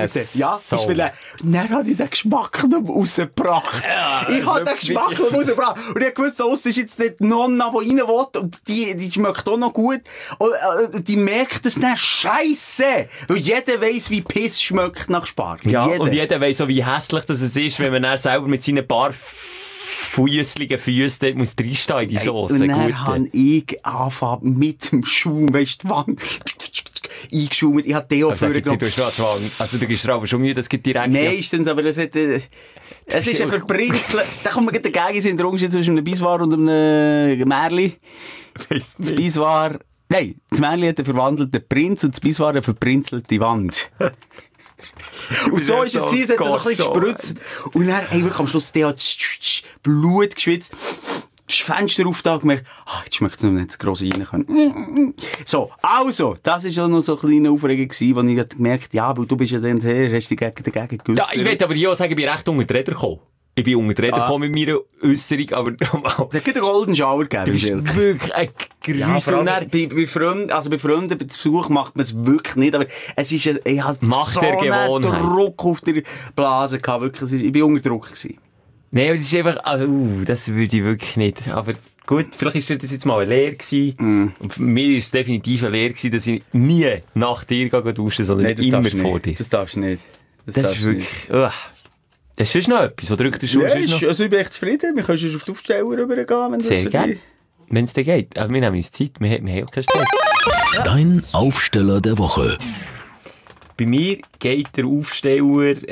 dann habe ich den Geschmack noch rausgebracht. Ja, ich habe den Geschmack noch rausgebracht. Und ich wusste, das ist jetzt nicht die Nonna, die rein will. Und die schmeckt auch noch gut. Und die merkt es dann scheisse. Weil jeder weiss, wie Piss schmeckt nach Spargel. Ja, und jeder weiss auch, wie hässlich das ist, wenn man dann selber mit seinen paar fusseligen Füssen muss reinstehen in die Sauce. Und dann habe ich angefangen mit dem Schaum, weißt du, die Wange eingeschaumt. Ich habe Deo vorgenommen. Also du gehst aber schon Mühe, das geht direkt... Meistens, aber das hat... Es ist ein Verbrinzeln. Da kommt man dagegen in der Unterschied zwischen einem Biswar und einem Märli. Das Biswar... Nein, das Märli hat einen verwandelten Prinz und das Biswar eine verbrinzelte Wand. Und so ist es gewesen, es hat so ein bisschen gespritzt. Und dann, wirklich am Schluss, der hat Blut geschwitzt. Das Fenster aufgetan gemerkt, jetzt schmeckt es noch nicht, das grosse rein können. So, also, das war auch noch so eine kleine Aufregung gewesen, wo ich gemerkt habe, ja, weil du bist ja dann her, hast dich dagegen gegessen. Ja, ich will aber ja sagen, ich bin recht unter die Räder gekommen. Ich bin unter die Räder gekommen mit meiner Äusserung, aber... Da hat einen Golden Shower gegeben. Du bist wirklich ein Grüße. Ja, bei Freunden bei Besuch macht man es wirklich nicht, aber es ist ich hatte so einen Druck auf der Blase gehabt, wirklich, ich bin unter Druck gewesen. Nein, aber das ist einfach, das würde ich wirklich nicht, aber gut, vielleicht war das jetzt mal eine Lehre gewesen, und für mich war es definitiv eine Lehre gewesen, dass ich nie nach dir duschen, sondern immer vor dir. Das darfst du nicht. Das ist wirklich, das ist noch etwas, was drückt der Schuh? Ja, also ich bin echt zufrieden. Wir können schon auf die Aufsteller rübergehen, wenn das sehr gerne. Wenn es dir geht. Aber wir nehmen uns Zeit, wir haben auch keinen Stress. Dein Aufsteller der Woche. Bei mir geht der Aufsteller,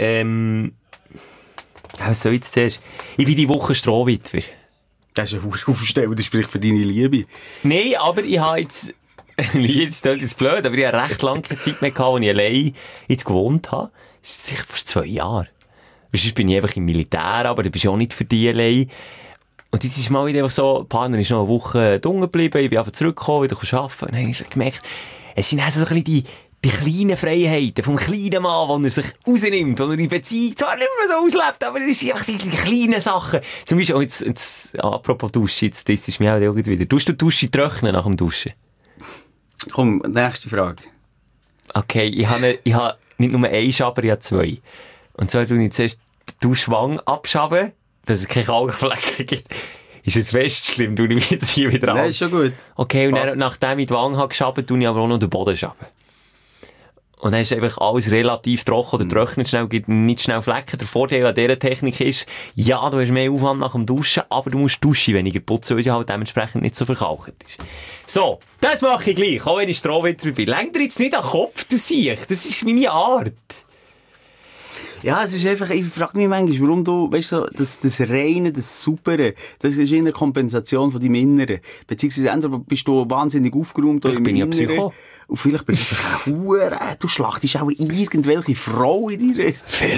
was soll ich jetzt zuerst? Ich bin die Woche Strohwitwer. Das ist ein Aufsteller, das spricht für deine Liebe. Nein, aber ich habe jetzt, jetzt klingt es blöd, aber ich habe recht lange keine Zeit mehr gehabt, als ich allein jetzt gewohnt habe. Das ist sicher fast 2 Jahre. Sonst bin ich einfach im Militär, aber du bist auch nicht für die allein. Und jetzt ist mal wieder einfach so, der Partner ist noch eine Woche dunkel geblieben, ich bin einfach zurückgekommen, wieder arbeiten. Und dann habe ich gemerkt, es sind auch so ein bisschen die kleinen Freiheiten vom kleinen Mann, die er sich rausnimmt, die er in Beziehung zwar nicht mehr so auslebt, aber es sind einfach die kleinen Sachen. Zum Beispiel, jetzt apropos Dusche, jetzt das ist mir auch wieder. Tust du die Dusche trocknen nach dem Duschen? Komm, nächste Frage. Okay, ich habe nicht nur einen Schaber, ich habe 2. Und zwar tue ich zuerst die Duschwange abschaben, dass es keine Kalkflecken gibt. Ist es fest schlimm, tue ich mich jetzt hier wieder an. Nein, ist schon gut. Okay, und dann, nachdem ich die Wange habe geschabt, tue ich aber auch noch den Boden schaben. Und dann ist einfach alles relativ trocken oder trocknet schnell, gibt nicht schnell Flecken. Der Vorteil an dieser Technik ist, ja, du hast mehr Aufwand nach dem Duschen, aber du musst Duschen weniger putzen, weil sie halt dementsprechend nicht so verkalkt ist. So, das mache ich gleich, auch wenn ich Strohwitwer bin. Lenk dir jetzt nicht an den Kopf, du siehst, das ist meine Art. Ja, es ist einfach, ich frage mich manchmal, warum du, weißt du, das Reine, das Supere, das ist eine Kompensation von deinem Inneren. Beziehungsweise entweder bist du wahnsinnig aufgeräumt oder im bin Inneren. Ja Psycho. Und vielleicht bist du du schlachtest auch irgendwelche Frau in deiner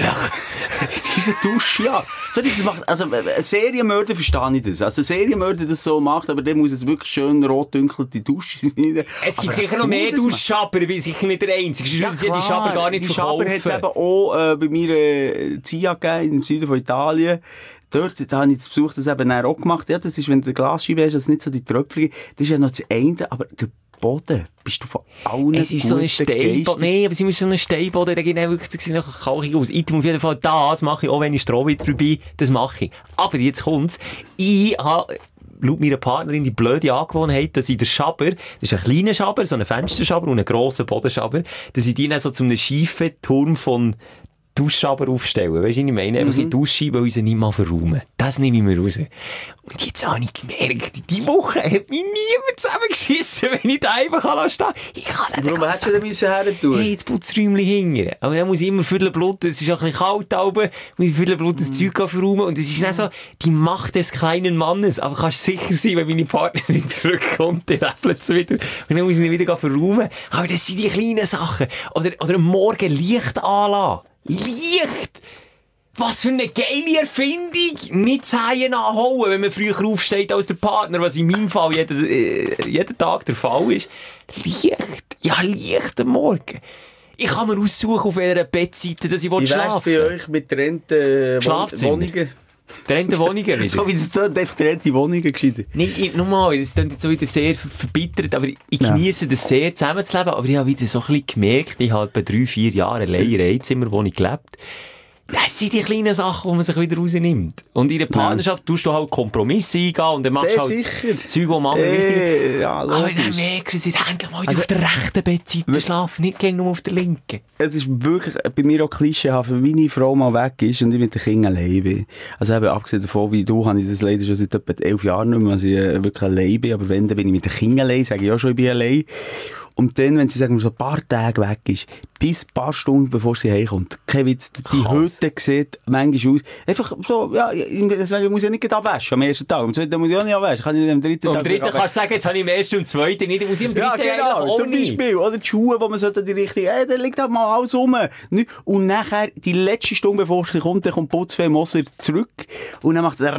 Dusche, ja. So, das macht, also, ein Serienmörder verstehe ich das. Also, ein Serienmörder das so macht, aber der muss es wirklich schön rotdünkelte Dusche sein. Es gibt sicher noch mehr Duschschaber, ich bin sicher nicht der Einzige. Ich würde die Schaber gar nicht verkaufen. Die Schaber hat es eben auch bei mir Zia gegeben, im Süden von Italien. Dort habe ich das Besuch das eben auch gemacht. Ja, das ist, wenn du eine Glasscheibe hast, das ist nicht so die Tröpfchen. Das ist ja noch das eine, aber der Boden bist du von allen es ist so ein Steinboden. Nein, aber sie müssen so einen Steinboden, der geht wirklich nach kalkig aus. Ich auf jeden Fall das mache ich, auch wenn ich Stroh wieder dabei, das mache ich. Aber jetzt kommt's. Ich habe laut meiner Partnerin die blöde Angewohnheit, dass ich den Schaber, das ist ein kleiner Schaber, so ein Fensterschaber und ein grosser Bodenschaber, dass ich die dann so zu einem schiefen Turm von Duschschaber aufstellen. Weißt du, ich meine, einfach in die Dusche, weil ich sie nicht mal verräumen. Das nehme ich mir raus. Und jetzt habe ich gemerkt, die Woche hat mich niemand zusammengeschissen, wenn ich da einfach stehen kann. Ich kann nicht. Warum hättest du denn her tun? Hey, das Putzräumchen hingern. Aber dann muss ich immer viel Blut, es ist auch ein bisschen kalt oben, muss ich viel Blut das Zeug verräumen. Und es ist nicht so die Macht des kleinen Mannes. Aber kannst sicher sein, wenn meine Partnerin zurückkommt, dann rappelt sie wieder. Und dann muss ich ihn wieder verräumen. Aber das sind die kleinen Sachen. Oder am Morgen Licht anlassen. Licht! Was für eine geile Erfindung! Nicht Zehen anhauen, wenn man früher aufsteht als der Partner, was in meinem Fall jeden Tag der Fall ist. Licht! Ja, Licht am Morgen. Ich kann mir aussuchen, auf welcher Bettseite, dass ich schlafen will. Wie wär's bei euch mit trennten Wohnungen? Trennte Wohnungen wieder. So wie das dort, einfach trennte Wohnungen gescheiden. Nein, nochmal, das ist dann jetzt so wieder sehr verbittert, aber ich genieße das sehr, zusammenzuleben, aber ich habe wieder so ein bisschen gemerkt, ich habe etwa 3-4 Jahre allein in einer Einzimmerwohnung gelebt. Das sind die kleinen Sachen, die man sich wieder rausnimmt. Und in der Partnerschaft tust du halt Kompromisse eingehen und dann machst du halt Zeug, die man wichtig ist. Ja, aber dann merkst du, sie sind endlich mal auf der rechten Bettseite schlafen, nicht nur auf der linken. Es ist wirklich bei mir auch klischeehaft, wenn meine Frau mal weg ist und ich mit den Kindern allein bin. Also eben, abgesehen davon, wie du, habe ich das leider schon seit etwa 11 Jahren nicht mehr, also ich wirklich allein bin. Aber wenn, dann bin ich mit den Kindern allein, sage ich auch schon, ich bin allein. Und dann, wenn sie sagen, so ein paar Tage weg ist, bis ein paar Stunden bevor sie heimkommt, kein Witz, die Hütte sieht manchmal aus. Einfach so, ja, deswegen muss ich nicht abwaschen am ersten Tag. Am zweiten muss ich auch nicht abwaschen. Kann ich am dritten Tag. Am dritten kannst du sagen, jetzt habe ich am ersten und zweiten nicht, muss ich am dritten auch zum Beispiel. Oder die Schuhe, wo man sollte die Richtung, da liegt halt mal alles rum. Und nachher, die letzte Stunde bevor sie kommt, dann kommt Putzfee Moser zurück und dann macht es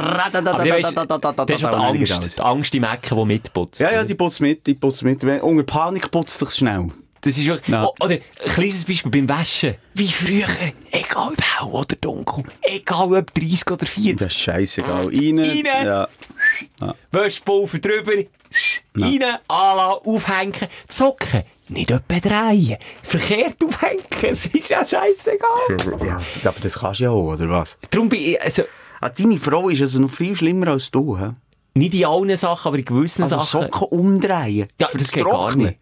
das ist die Angst im Ecken, die mitputzt. Ja, die putzt mit. Unter Panik putzt sich schnell. Das ist wirklich, oder ein kleines Beispiel beim Waschen. Wie früher, egal ob hell oder dunkel, egal ob 30 oder 40. Das ist scheissegal. Rein. Ja. Wäschpulver drüber, rein, anlassen, aufhängen, zocken. Nicht etwa drehen. Verkehrt aufhängen, es ist ja scheissegal. Ja, aber das kannst du ja auch, oder was? Darum bin ich, also... Deine Frau ist also noch viel schlimmer als du, hä? Nicht in allen Sachen, aber in gewissen Sachen. Socken umdrehen? Ja, das geht gar nicht.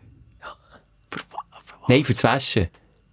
Nein, fürs Waschen.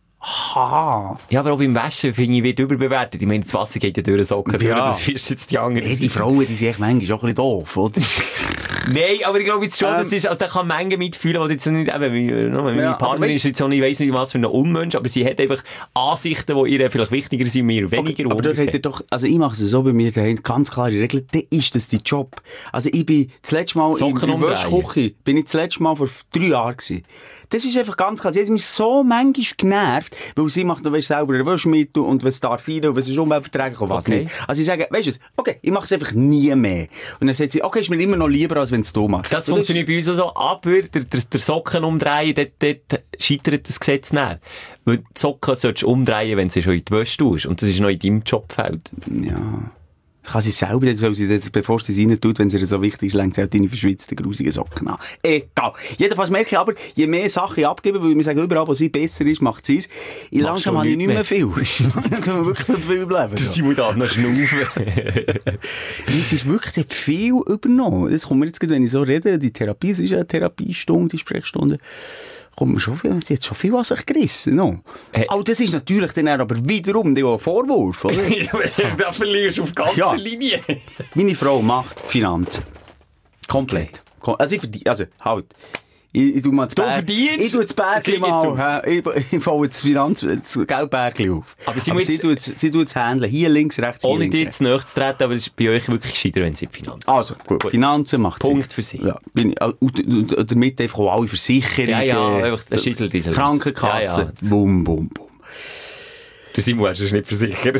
Aha. Ja, aber auch beim Waschen finde ich, wird überbewertet. Ich meine, das Wasser geht ja durch den Socken durch, das ist jetzt die andere. Die Frauen, die sind echt manchmal auch ein bisschen doof, oder? Nein, aber ich glaube jetzt schon, das ist, also da kann Menge mitfühlen, die jetzt nicht, eben, meine Partnerin ist jetzt auch nicht, ich weiss nicht, was für ein Unmensch, aber sie hat einfach Ansichten, die ihr vielleicht wichtiger sind, mir weniger. Aber dort hat er doch, also ich mache es so bei mir daheim, ganz klare Regel, dann ist das dein Job. Also ich bin das letzte Mal in der Wäschküche, bin ich das letzte Mal vor 3 Jahren gewesen. Das ist einfach ganz klar. Sie hat mich so manchmal genervt, weil sie macht noch selber eine Wäsche mit und was darf rein und was ist umweltverträglich und was nicht. Also ich sage, weißt du was, okay, ich mache es einfach nie mehr. Und dann sagt sie, okay, ist mir immer noch lieber, als wenn es du machst. Das funktioniert bei uns auch so, aber der Socken umdrehen, dort scheitert das Gesetz nicht. Weil die Socken solltest du umdrehen, wenn sie schon in die Wäsche tust. Und das ist noch in deinem Jobfeld. Ja. Kann sie selber, soll sie das, bevor sie es rein tut, wenn sie so wichtig ist, längt sie auch deine verschwitzten, grusigen Socken an. Egal. Jedenfalls merke ich aber, je mehr Sachen ich abgebe, weil wir sagen, überall, wo sie besser ist, macht sie es. Langsam habe ich nicht mehr viel. Dann können wir wirklich nicht viel bleiben. Sie muss auch noch schnaufen. Jetzt ist wirklich viel übernommen. Das kommt mir jetzt, wenn ich so rede, die Therapie, es ist ja eine Therapiestunde, die Sprechstunde. Kommt mir schon viel, sie hat schon viel an sich gerissen, no? Hey. Aber das ist natürlich dann aber wiederum ein Vorwurf, oder? Da verlierst du auf ganzer Linie. Meine Frau macht Finanzen. Komplett. Also, Ich tu mal das Du verdienst? Ich tu das Bergli mal. Ich baue das Geldbergli auf. Aber sie tut es handeln. Hier links, rechts, hier Ohne links. dir zu nahe zu treten, aber es ist bei euch wirklich gescheiter, wenn es in Finanzen Also, gut. Finanzen macht Sinn. Punkt für Sie. Ja, und damit einfach auch alle Versicherungen. Ja, einfach der Schissel-Diesel. Krankenkasse. Ja. Bum, bum, bum. Der Simon hast du nicht versichert.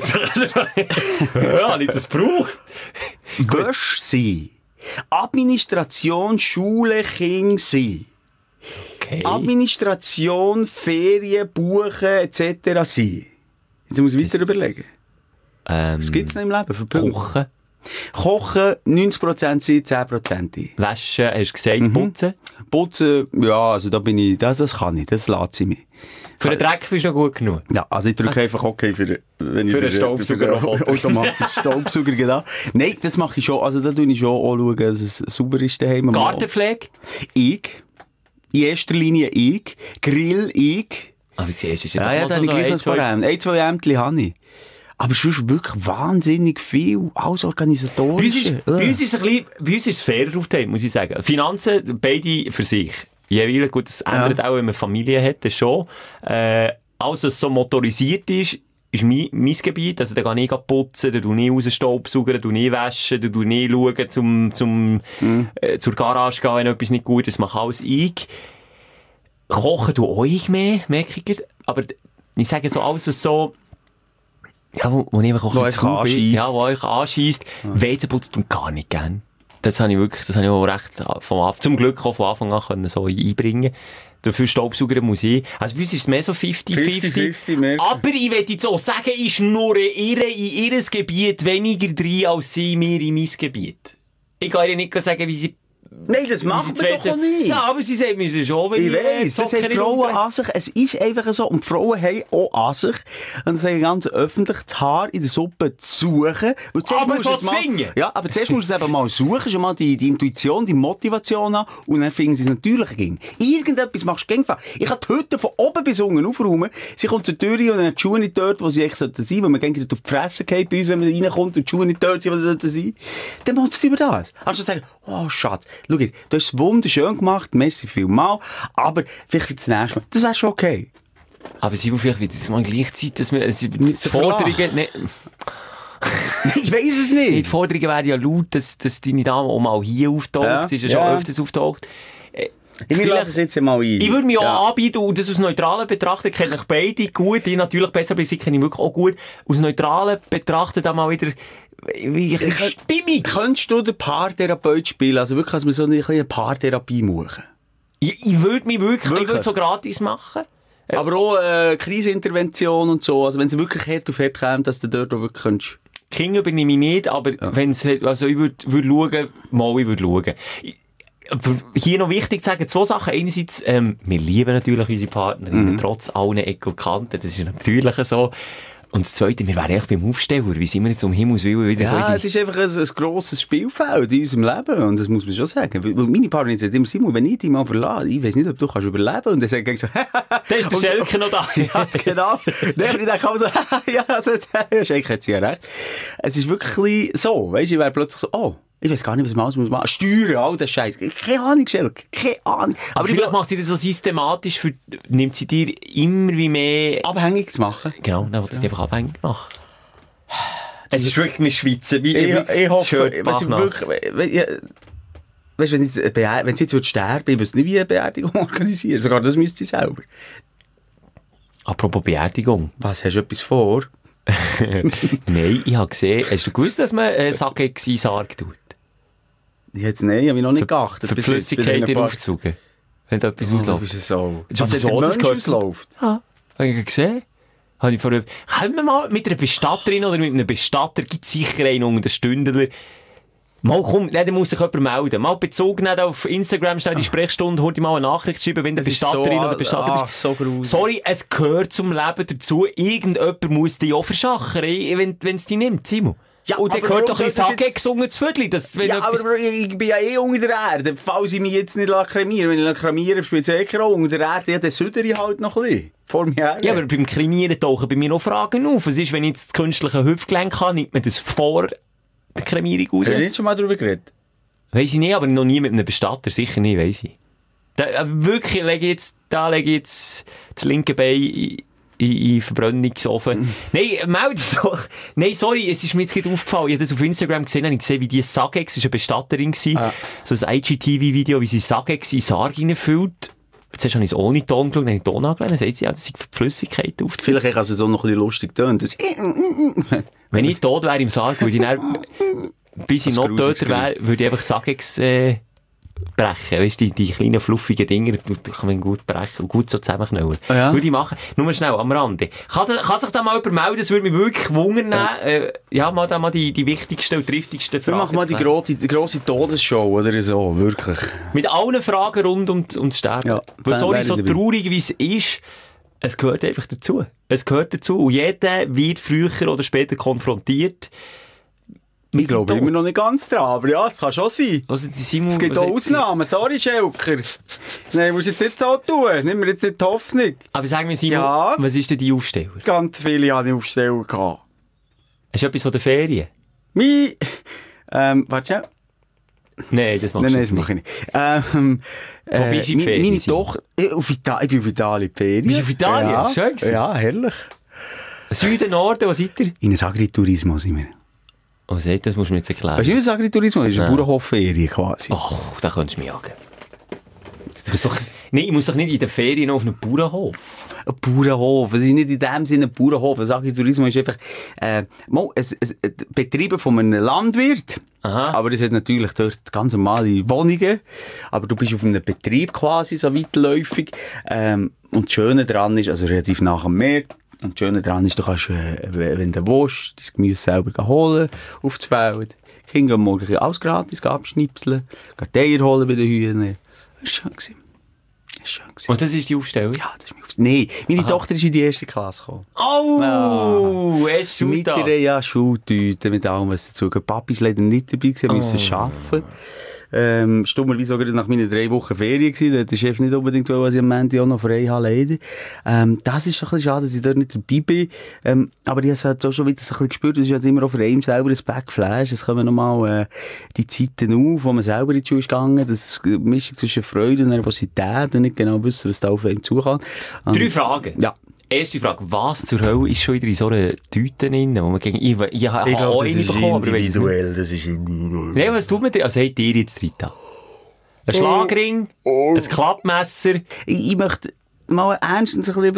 Ja, habe ich das gebraucht. Gösch sein. Administration, Schule, Kinder sein. Okay. Administration, Ferien, Buchen, etc. sein. Jetzt muss ich weiter überlegen. Was gibt es noch im Leben für Punkte? Kochen. Kochen, 90% sein, 10% ein. Waschen, hast du gesagt, putzen. Putzen, ja, also da bin ich, das kann ich, das lässt sie mich. Für den Dreck bist du noch gut genug. Ja, also ich drücke einfach okay für einen Staubsaugerroboter. Automatischen Staubsauger, genau. Nein, das mache ich schon, also da tue ich schon auch schauen, dass es sauber ist daheim. Gartenpflege? Ich. In erster Linie ich. Grill ich. Aber wie siehst du, ist ja, Ja, da habe ich gleich noch ein paar Ämter. 1-2 Ämter habe ich. Aber sonst wirklich wahnsinnig viel, alles organisatorisch. Bei uns ist es fairer aufgeteilt, muss ich sagen. Finanzen, beide für sich. Jeweils, gut, das ändert auch, wenn man Familie hat, das schon. Alles, was so motorisiert ist mein Gebiet. Also, da gehe ich putzen, da tue ich rausstaubsaugen, da tue ich waschen, da tue ich schauen, zur Garage gehen, wenn etwas nicht gut ist. Das mache alles ich. Kochen tue auch ich mehr, merke ich. Aber ich sage so, alles so, ja, wo ich einfach auch ein bisschen zu bin. Ja, wo euch anscheisst. Weizenputz tue ich gar nicht gern. Das habe ich auch recht zum Glück auch von Anfang an können so einbringen. Dafür Staubsauger muss ich. Also bei uns ist es mehr so 50-50. Aber ich will jetzt auch sagen, ich schnurre in ihr Gebiet weniger drin als sie mir in mein Gebiet. Ich kann ihr nicht sagen, wie sie... Nein, das macht man doch auch nicht. Ja, aber sie sagt mir schon, wenn ich weiss, das haben Frauen an sich. Es ist einfach so. Und die Frauen haben auch an sich. Und das sagen ganz öffentlich, das Haar in der Suppe zu suchen. Aber so zwingen. Ja, aber zuerst musst du es eben mal suchen, schon mal die Intuition, die Motivation an. Und dann finden sie es natürlich gegen. Irgendetwas machst du gegen. Ich kann die Hütte von oben bis unten aufräumen. Sie kommt zur Tür und dann hat die Schuhe nicht dort, wo sie echt sein sollten. Weil man gegen auf die Fresse geht bei uns, wenn man reinkommt und die Schuhe nicht dort sind, wo sie sollten sein. Dann macht sie über das. Anstatt zu sagen, oh Schatz, schau jetzt, du hast es wunderschön gemacht, merci vielmal, aber vielleicht das nächste Mal, das wäre schon okay. Aber sie vielleicht wird es mal gleichzeitig, dass wir die Forderungen nicht... Ich weiss es nicht. Die Forderungen wären ja laut, dass deine Dame auch mal hier auftaucht. Ja. Sie ist ja schon öfters auftaucht. Ich lade das jetzt mal ein. Ich würde mich auch anbieten, und das aus neutralen Betrachten kenne ich beide gut, die natürlich besser, aber sie kenne ich wirklich auch gut. Aus neutralen Betrachten da mal wieder... Stimmig. Könntest du den Paartherapeut spielen? Also wirklich, als wir so eine kleine Paartherapie machen? Ich würde mich wirklich so gratis machen. Aber auch Krisenintervention und so. Also wenn es wirklich hart auf hart kommt, dass du dort auch wirklich könntest. Kinder übernehme ich nicht, aber wenn's, also ich würde schauen. Hier noch wichtig zu sagen, zwei Sachen. Einerseits, wir lieben natürlich unsere Partnerinnen, trotz allen Ecken und Kanten. Das ist natürlich so. Und das Zweite, wir wären echt beim Aufsteller. Wie sind wir jetzt um Himmels Willen wieder so... Ja, es ist einfach ein grosses Spielfeld in unserem Leben. Und das muss man schon sagen. Weil meine Partnerin sagt immer, Simon, wenn ich dich mal verlasse, ich weiss nicht, ob du kannst überleben. Und dann sagt er so... Da ist der Schelke noch da. Ja, genau. Nein, und ich denke auch so... Ja, also, Schelke hat sie ja recht. Es ist wirklich so. Weisst du, ich wäre plötzlich so... Oh, ich weiss gar nicht, was man alles machen muss. Steuern, all das Scheiß. Keine Ahnung, Schelke. Keine Ahnung. Aber vielleicht macht sie das so systematisch, nimmt sie dir immer wie mehr... Abhängig zu machen. Genau, dann wird sie einfach abhängig machen. Es ist wirklich mit Schweizer. Ich hoffe, wenn sie jetzt sterben, ich wüsste nicht, wie eine Beerdigung organisieren. Sogar das müsste sie selber. Apropos Beerdigung. Was, hast du etwas vor? Nein, ich habe gesehen, hast du gewusst, dass man Sake Sarg tut? Nein, habe ich noch nicht geachtet. Für Flüssigkeit aufzugen. Wenn da etwas ausläuft. Das ist so. Was der Mensch ausläuft? Ja, habe ich gesehen. Können wir mal mit einer Bestatterin oder mit einem Bestatter, gibt es sicher einen unter den Stündler, mal komm, dann muss sich jemand melden. Mal Bezug nehmen auf Instagram, schnell die Sprechstunde, hol dir mal eine Nachricht schreiben, wenn du Bestatterin oder Bestatter bist. So gruselig. Sorry, es gehört zum Leben dazu. Irgendjemand muss dich auch verschachern, wenn es dich nimmt, Simon. Ja, und dann gehört doch ein Sake gesungen zu Viertel. Aber ich bin ja unter der Erde. Falls ich mich jetzt nicht kremieren, wenn ich kremiere, spielt es auch unter der Erde, ja, dann südere ich halt noch ein bisschen. Vor mir her. Ja, aber beim Kremieren tauchen bei mir noch Fragen auf. Was ist, wenn ich jetzt das künstliche Hüftgelenk habe, nimmt man das vor der Kremierung raus? Hast du nicht schon mal darüber geredet? Weiss ich nicht, aber noch nie mit einem Bestatter. Sicher nicht, weiss ich. Wirklich, lege ich jetzt das linke Bein in Verbrennungsofen. Nein, melde es doch. Nein, sorry, es ist mir jetzt gerade aufgefallen. Ich habe das auf Instagram gesehen, habe ich gesehen, wie die Sagex, das war eine Bestatterin, so ein IGTV-Video, wie sie Sagex in Sarg hineinfüllt. Zuerst habe ich es ohne Ton geschaut, dann habe ich den Ton angelegt, dann sagt sie, ja, das sind Flüssigkeiten aufzuziehen. Vielleicht kann es so noch ein bisschen lustig tönen. Wenn ich tot wäre im Sarg, würde ich dann, bis ich noch töter wäre, würde ich einfach Sagex brechen. Weißt du, die kleinen fluffigen Dinger kann man gut brechen und gut so zusammenknallen. Oh ja? Würde ich machen. Nur schnell am Rande. Kann sich da mal jemand melden? Das würde mich wirklich wundern. Mal die wichtigsten und triftigsten Fragen. Wir machen mal die grosse Todesshow oder so, wirklich. Mit allen Fragen rund ums Sterben. Ja, weil sorry, so traurig wie es ist, es gehört einfach dazu. Es gehört dazu. Und jeder wird früher oder später konfrontiert. Ich glaube immer noch nicht ganz dran, aber ja, es kann schon sein. Also, Simon, es gibt auch Ausnahmen, sorry Schelker. Nein, musst du jetzt nicht so tun, nimm mir jetzt nicht die Hoffnung. Aber sag mir Simon, was ist denn die Aufsteller? Ganz viele hatte ich Aufsteller gehabt. Hast du etwas von der Ferien? Warte schon. Nein, das machst du nicht. Mach ich nicht. Wo bist du in Ferien? Meine Tochter, ich bin auf Italien in Ferien. Bist du auf Italien? Ja. Schön gewesen. Ja, herrlich. Süden, Norden, wo seid ihr? In einem Agriturismo sind wir. Oh, das musst du mir jetzt erklären. Weißt du, was Agriturismo ist? Eine Bauernhofferie quasi. Ach, da könntest du mich jagen. Nein, ich muss doch nicht in der Ferien auf einen Bauernhof. Ein Bauernhof. Es ist nicht in dem Sinne ein Bauernhof. Ein Agriturismo ist einfach ein Betrieb von einem Landwirt. Aha. Aber es hat natürlich dort ganz normale Wohnungen. Aber du bist auf einem Betrieb quasi, so weitläufig. Und das Schöne daran ist, also relativ nach dem Meer, und das Schöne daran ist, du kannst, wenn du willst, dein Gemüse selber holen, aufs Feld. Die Kinder gehen morgen alles gratis abschnipseln, gehen die Eier holen bei den Hühnern. Das war schön. Und das ist die Aufstellung? Ja, das ist meine Aufstellung. Nein, meine Tochter ist in die erste Klasse gekommen. Oh, es ist mit ihrer Schultüte, mit allem, was dazu gehört. Papi war leider nicht dabei, musste arbeiten. Stummerweise sogar nach meinen 3 Wochen Ferien gewesen. Da hat der Chef nicht unbedingt wollen, dass ich am Ende auch noch frei habe, leider. Das ist schon ein bisschen schade, dass ich dort nicht dabei bin. Aber ich habe es halt auch schon wieder so ein bisschen gespürt, das ist halt immer auch für einen selber ein Backflash. Es kommen nochmal die Zeiten auf, wo man selber in die Schule ist gegangen. Das Mischung zwischen Freude und Nervosität und nicht genau wissen, was da auf einem zukommt. 3 Fragen. Ja. Erste Frage, was zur Hölle ist schon wieder in so einer Tüte drin, wo man gegen... Ich habe auch eine bekommen, aber ich weiss nicht. Das ist individuell. Nein, was tut man denn? Also, habt ihr jetzt drin? Ein Schlagring, ein Klappmesser. Ich möchte mal ernstens ein bisschen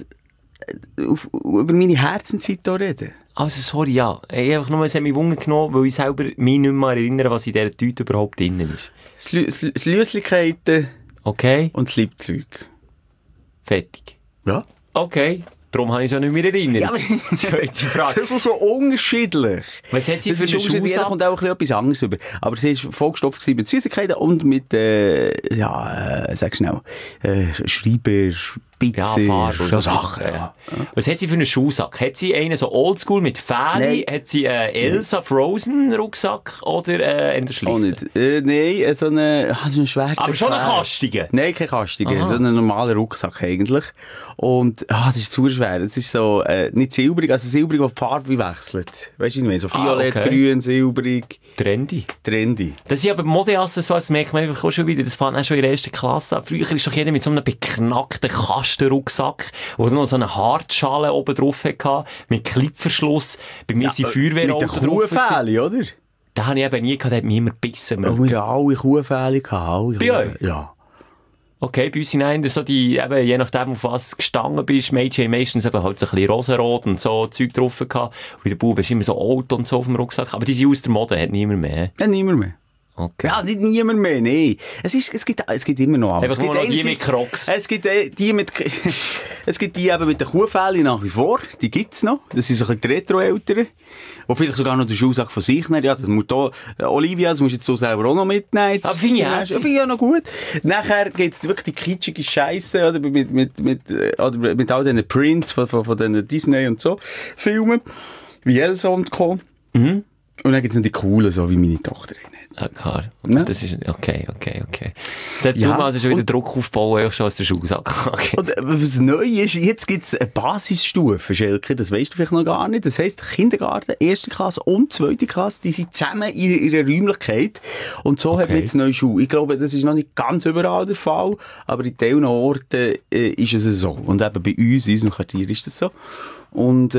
über meine Herzenszeit hier reden. Also, sorry, ja. Ich habe nur mich Wunder genommen, weil ich selber mich nicht mehr erinnere, was in dieser Tüte überhaupt drin ist. Schlüsselkeiten. Okay. Und das Liebzeug. Fertig. Ja. Okay. Darum habe ich es auch nicht mehr erinnert. Ja, aber zweite Frage. Das ist so unterschiedlich. Was hat sie für eine Schuhsack? Jeder kommt auch etwas anderes über. Aber sie war vollgestopft mit Süßigkeiten und mit, sag schnell, Schreiber, Spitze, so Sachen. Ja. Was hat sie für einen Schuhsack? Hat sie einen so oldschool mit Fähli? Hat sie einen Elsa Frozen Rucksack oder einen Schlichten? Auch nicht. Nein, so einen schwarzen. Aber schon einen kastigen? Nein, kein kastigen. So einen normalen Rucksack eigentlich. Und, das ist zu schwer. Es ist so, nicht silbrig, also silbrig, wo die Farbe wechselt. Weißt du, ich meine, so violett, grün, silbrig. Trendy. Trendy. Das sind aber Modeaccessoires, das merkt man einfach auch schon wieder. Das fand auch schon in der ersten Klasse an. Früher ist doch jeder mit so einem beknackten Kastenrucksack, wo noch so eine Hartschale oben drauf hatte, mit Klippverschluss. Bei mir sind Feuerwehrautos drauf. Mit den Kuhfähli, oder? Den habe ich eben nie gehabt, der hat mich immer gebissen. Wir haben alle Kuhfäli gehabt. Bei euch? Ja. Okay, bei uns sind so die, eben, je nachdem, auf was du gestanden bist, Mädchen meistens eben halt so ein bisschen rosarot und so Zeug drauf gehabt. Und der Bub ist immer so alt und so auf dem Rucksack. Aber die sind aus der Mode, hat niemand mehr. Ja, niemand mehr. Okay. Ja, nicht niemand mehr, nein. Es gibt immer noch alles. Es gibt noch die mit Crocs. Es gibt die eben mit den Kuhfäli nach wie vor. Die gibt's noch. Das sind so ein bisschen die Retro-Eltern. Wo vielleicht sogar noch der Schuhsack von sich nehmen. Ja, das muss Olivia, das musst du jetzt so selber auch noch mitnehmen. Aber finde ich herzig. Finde ich ja noch gut. Nachher gibt's wirklich die kitschige Scheisse, oder? Mit all diesen Prints von den Disney und so Filmen. Wie Elsa und Co. Mhm. Und dann gibt's noch die coolen, so wie meine Tochter. Ja, klar. Ja. Das ist, okay. Da tut man also schon wieder Druck aufbauen, schon aus der Schulsache. Okay. Und was neu ist, jetzt gibt's eine Basisstufe, Schelke, das weisst du vielleicht noch gar nicht. Das heisst, Kindergarten, 1. Klasse und 2. Klasse, die sind zusammen in ihrer Räumlichkeit. Und so hat man jetzt neue Schule. Ich glaube, das ist noch nicht ganz überall der Fall, aber in vielen Orten ist es so. Und eben bei uns, in unserem Quartier ist das so. Und,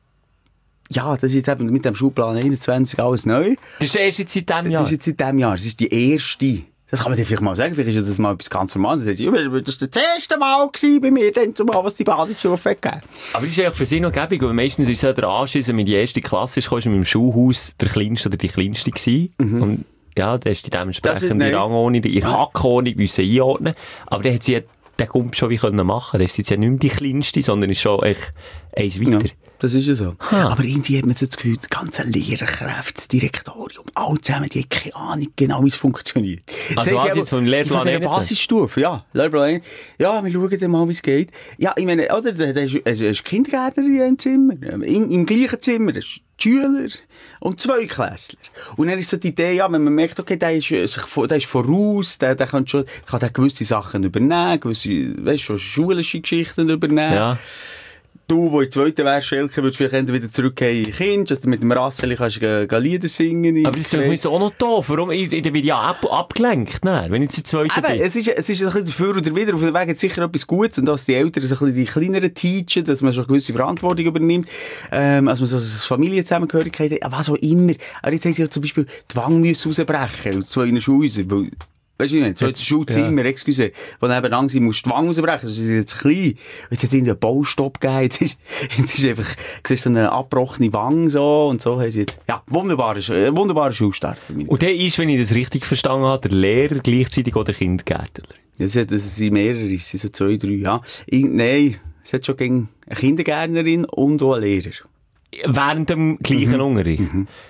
ja, das ist jetzt eben mit dem Schulplan 21 alles neu. Das ist erst jetzt seit diesem Jahr? Das ist jetzt seit diesem Jahr. Das ist die erste. Das kann man dir vielleicht mal sagen. Vielleicht ist das mal etwas ganz Normales. Das war das erste Mal bei mir, dann zumal, was die Basisstufe gegeben. Aber das ist eigentlich für sie noch gäbig, weil meistens ist es ja der Anschiss, wenn man in die erste Klasse ist, kommst du mit dem Schulhaus der Kleinste oder die Kleinste gewesen. Und ja, da ist die dementsprechend die Rangordnung, ihre Hackordnung müssen einordnen. Aber dann hat sie den Gump schon wie können machen. Das ist jetzt ja nicht mehr die Kleinste, sondern ist schon echt eins weiter. Ja. Das ist ja so. Aber irgendwie hat man so das Gefühl, die ganzen Lehrerkräfte, das Direktorium, alle zusammen, die haben keine Ahnung genau, wie es funktioniert. Also was jetzt vom Lehrplan 1? Basisstufe, ja. Lehrplan 1. Ja, wir schauen dann mal, wie es geht. Ja, ich meine, oder, da ist Kindergärtnerin im Zimmer, im gleichen Zimmer, das ist Schüler und 2 Klässler. Und dann ist so die Idee, ja, wenn man merkt, okay, der ist voraus, der kann gewisse Sachen übernehmen, gewisse, weißt du, schulische Geschichten übernehmen. Ja. Du, wo in der 2. wärst, Schelke, würdest du vielleicht wieder zurückgehen in Kind, dass du mit dem Rasseli kannst Lieder singen. Aber das ist doch nicht so auch noch doof. Warum? Ich werde ja abgelenkt, ne? Wenn ich jetzt in der 2. bin. Es ist ein bisschen dafür oder wieder. Auf dem Weg hat sicher etwas Gutes. Und dass die Eltern so ein bisschen die kleineren teachen, dass man schon eine gewisse Verantwortung übernimmt, als man so eine Familienzusammengehörigkeit hat, was auch immer. Aber jetzt haben sie ja zum Beispiel die Wange müssen rausbrechen aus 2 Schulhäusern. Weißt du nicht? So ein Schulzimmer, excuse, wo nebenan sie muss die Wange rausbrechen, sonst ist sie jetzt klein. Jetzt hat es einen Baustopp gegeben, jetzt ist einfach, siehst du, so eine abgebrochene Wange so, und so haben sie jetzt, ja, wunderbarer Schulstart für mich. Und der ist, wenn ich das richtig verstanden habe, der Lehrer gleichzeitig auch der Kindergärtner? Das sind mehrere, es sind so 2, 3, ja. Nein, es hat schon eine Kindergärtnerin und auch einen Lehrer. Während dem gleichen Unterricht?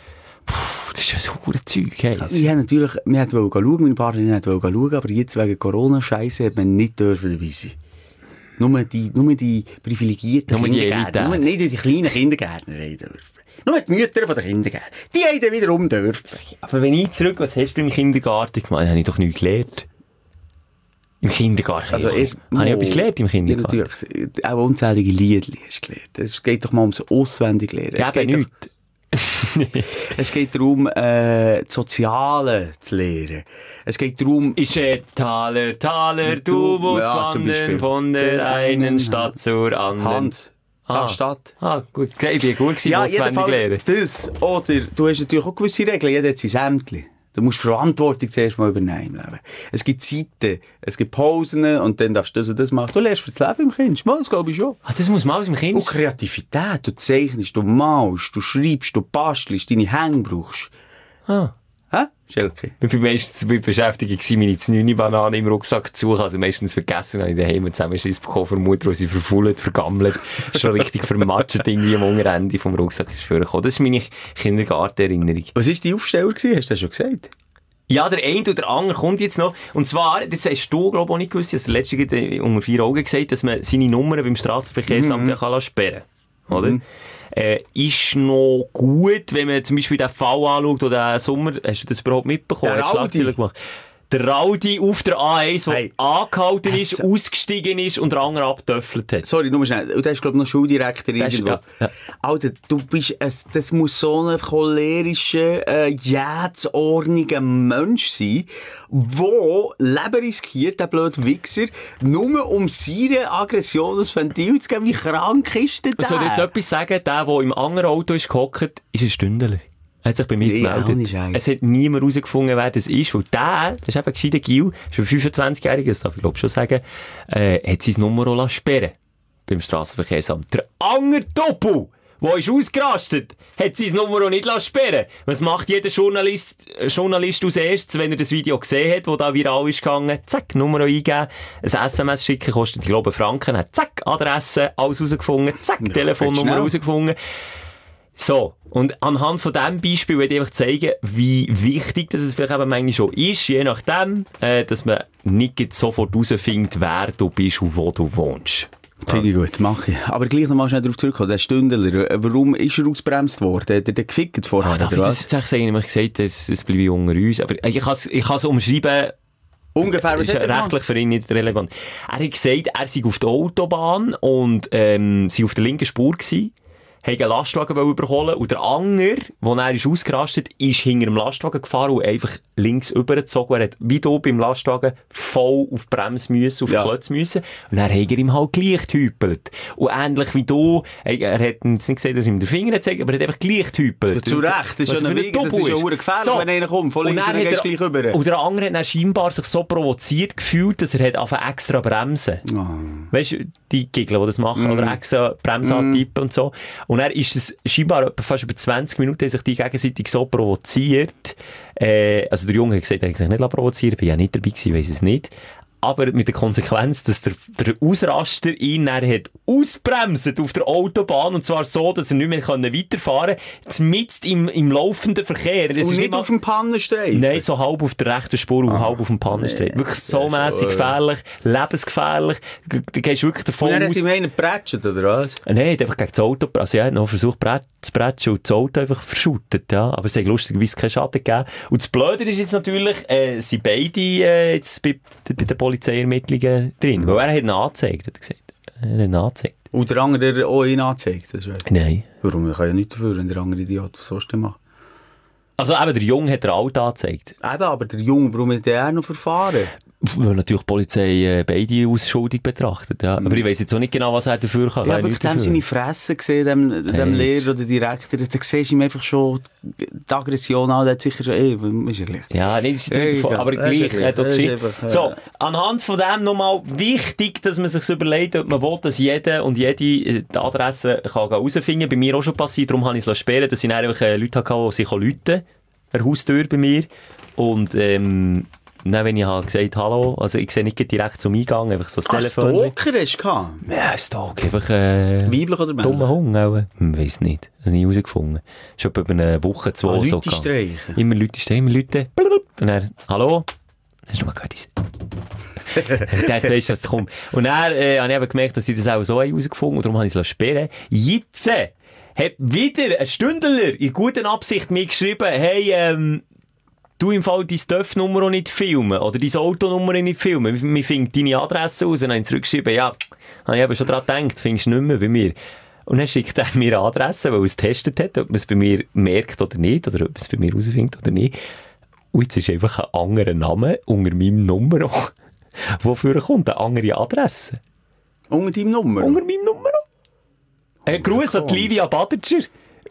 Das ist ja so ein Zeug, hey. Also, wir wollten schauen, meine Partnerin wollte schauen, aber jetzt wegen Corona-Scheiße hat man nicht dabei sein. Nur die privilegierten Kindergärtner. Nicht die kleinen Kindergärtner dürfen. Nur die Mütter von den Kindergärtnern. Die haben dann wiederum dürfen. Aber wenn ich zurück, was hast du im Kindergarten gemacht? Habe ich doch nichts gelernt. Im Kindergarten? Also habe ich etwas gelernt im Kindergarten? Ja, natürlich. Auch unzählige Liedli hast du gelernt. Es geht doch mal ums Auswendiglernen. Ja, aber nichts. Es geht darum, das Soziale zu lernen. Es geht darum... Taler, du musst wandern von der einen Stadt zur anderen. Stadt. Gut. Ich bin gut gewesen, auswendig lernen. Das. Oder, du hast natürlich auch gewisse Regeln. Jeder hat sein Sämtli. Du musst Verantwortung zuerst mal übernehmen im Leben. Es gibt Zeiten, es gibt Pausen und dann darfst du das und das machen. Du lernst für das Leben im Kind. Das glaube ich schon. Das muss man aus dem Kind. Und Kreativität. Du zeichnest, du malst, du schreibst, du bastelst, deine Hänge brauchst. Hä? Schelke? Ich war meistens damit beschäftigt, meine 9 Bananen im Rucksack zu suchen. Also meistens vergessen, habe ich daheim Zusammenschiss bekommen von der Mutter, wo sie verfault, vergammelt, schon richtig vermatscht irgendwie am Unterende vom Rucksack ist vorgekommen. Das ist meine Kindergartenerinnerung. Was war die Aufsteller gewesen? Hast du das schon gesagt? Ja, der eine oder der andere kommt jetzt noch. Und zwar, das hast du, glaube ich, auch nicht gewusst, dass der Letzte unter 4 Augen gesagt, dass man seine Nummern beim Strassenverkehrsamt kann sperren kann. Oder? Ist noch gut, wenn man zum Beispiel den Fall anschaut, oder den Sommer, hast du das überhaupt mitbekommen? Der Schlagzeilen gemacht. Der Rowdy auf der A1, der angehalten ist, ausgestiegen ist und der andere abgetöffelt hat. Sorry, nur schnell. Und der ist, glaube ich, noch Schuldirektor irgendwo. Ja. Alter, das muss so ein cholerischer, jähzorniger Mensch sein, der Leben riskiert, der blöde Wichser, nur um seine Aggression das Ventil zu geben. Wie krank ist der? Soll ich jetzt etwas sagen? Der im anderen Auto ist gehockt, ist ein Stündler. Er hat sich bei mir gemeldet. Es hat niemand herausgefunden, wer das ist, weil das ist eben gescheiter Gil, ist ein 25-Jähriger, das darf ich glaube schon sagen, hat sein Nummer auch sperren beim Strassenverkehrsamt. Der andere Doppel, der ist ausgerastet, hat sein Nummer auch nicht sperren. Was macht jeder Journalist als erstes, wenn er das Video gesehen hat, das da viral ist gegangen? Zack, Nummer eingeben, ein SMS schicken, kostet, ich glaube, Franken, hat zack, Adresse, alles herausgefunden, zack, Telefonnummer herausgefunden. So, und anhand von diesem Beispiel will ich einfach zeigen, wie wichtig das es vielleicht eben manchmal schon ist, je nachdem, dass man nicht sofort herausfindet, wer du bist und wo du wohnst. Finde ich gut, mache ich. Aber gleich noch mal schnell darauf zurückkommen. Der Stündler, warum ist er ausgebremst worden? Hat er den gefickt vorher, Darf ich oder das was? jetzt echt sagen? Ich habe gesagt, es bleibe unter uns. Aber ich kann es umschreiben. Ungefähr, was ist hat er gemacht? rechtlich für ihn nicht relevant. Er hat gesagt, er sei auf der Autobahn und sie auf der linken Spur gewesen, haben einen Lastwagen überholen und der Anger, wo er ist ausgerastet, ist hinter dem Lastwagen gefahren und einfach links übergezogen. Er hat wie du beim Lastwagen voll auf die Bremse müssen, auf die Klötze müssen. Und dann hat er ihm halt gleich gehüpelt. Und ähnlich wie du, er hat jetzt nicht gesehen, dass ihm den Finger gezeigt, aber er hat einfach gleich gehüpelt. Ja, zu Recht, das ist ja ein Weg, das ist ja verdammt gefährlich, wenn einer kommt, von links und dann gehst du gleich rüber. Und der andere hat dann scheinbar sich so provoziert gefühlt, dass er hat angefangen extra bremsen. Weißt du, die Gegner, die das machen, oder extra Bremse antippen und so. Und dann ist es scheinbar fast über 20 Minuten, haben sich die gegenseitig so provoziert. Also der Junge hat gesagt, er hat sich nicht provozieren lassen, bin ja nicht dabei gewesen, weiss es nicht. Aber mit der Konsequenz, dass der Ausraster ihn dann hat ausbremset auf der Autobahn, und zwar so, dass er nicht mehr weiterfahren kann, mitten im laufenden Verkehr. Das und ist nicht auf dem Pannenstreifen? Nein, so halb auf der rechten Spur und halb auf dem Pannenstreifen. Wirklich so mässig gefährlich, lebensgefährlich. Du gehst wirklich davon aus... Und er hat ihm einen geprätscht, oder was? Nein, er hat einfach gegen das Auto... Also er hat noch versucht zu prätschen und das Auto einfach verschüttet, ja. Aber es hat lustigerweise keinen Schaden gegeben. Und das Blöde ist jetzt natürlich, sind beide jetzt bei den Polizeiermittlungen drin. Weil er hat ihn angezeigt, hat er gesagt. Er hat ihn angezeigt. Und der andere, der auch ihn angezeigt? Nein. Warum? Ich kann ja nichts dafür, wenn der andere Idiot was sonst macht. Also eben, der Junge hat den Alt angezeigt. Eben, aber der Junge, warum hat der noch verfahren? Weil natürlich die Polizei beide als schuldig betrachtet, ja. Aber ich weiss jetzt auch nicht genau, was er dafür kann. Ich habe wirklich dem seine Fresse gesehen, dem Lehrer oder Direktor. Da siehst du ihm einfach schon die Aggression an. Der hat sicher schon, ist ja gleich. Ja, nicht, ist jetzt aber gleich hat auch Geschichte. So, anhand von dem nochmal wichtig, dass man sich überlegt, ob man will, dass jeder und jede die Adresse kann herausfinden kann. Bei mir auch schon passiert, darum habe ich es sperren lassen, dass ich dann einfach Leute hatte, die sich läuten, eine Haustür bei mir. Und, dann, wenn ich halt gesagt hallo, also ich sehe nicht direkt zum Eingang, einfach so das Telefon. Stalker hast du gehabt? Ja, ein Stalker, einfach weiblich oder männlich? Dummer Hund auch. Weiss nicht, das nie herausgefunden. Schon über eine Woche, 2 so gegangen. Streichen. Immer Leute streichen, immer Leute. Und dann, hallo? Hast du noch mal gehört? Ich dachte, weisst du, was kommt. Und dann habe ich eben gemerkt, dass die das auch so herausgefunden haben, und darum habe ich es sperren lassen. Jetzt hat wieder ein Stündler in guter Absicht mir geschrieben, hey, du im Fall deine Töpfnummer nicht filmen oder deine Autonummer nicht filmen. Wir finden deine Adresse aus und dann zurückgeschrieben, ja, habe ich aber schon daran gedacht, findest du nicht mehr bei mir. Und dann schickt er mir eine Adresse, weil er es getestet hat, ob man es bei mir merkt oder nicht, oder ob man es bei mir herausfindet oder nicht. Und jetzt ist einfach ein anderer Name unter meinem Nummer, wofür kommt eine andere Adresse. Unter deinem Nummer? Unter meinem Nummer. Gruß an Livia Badertscher.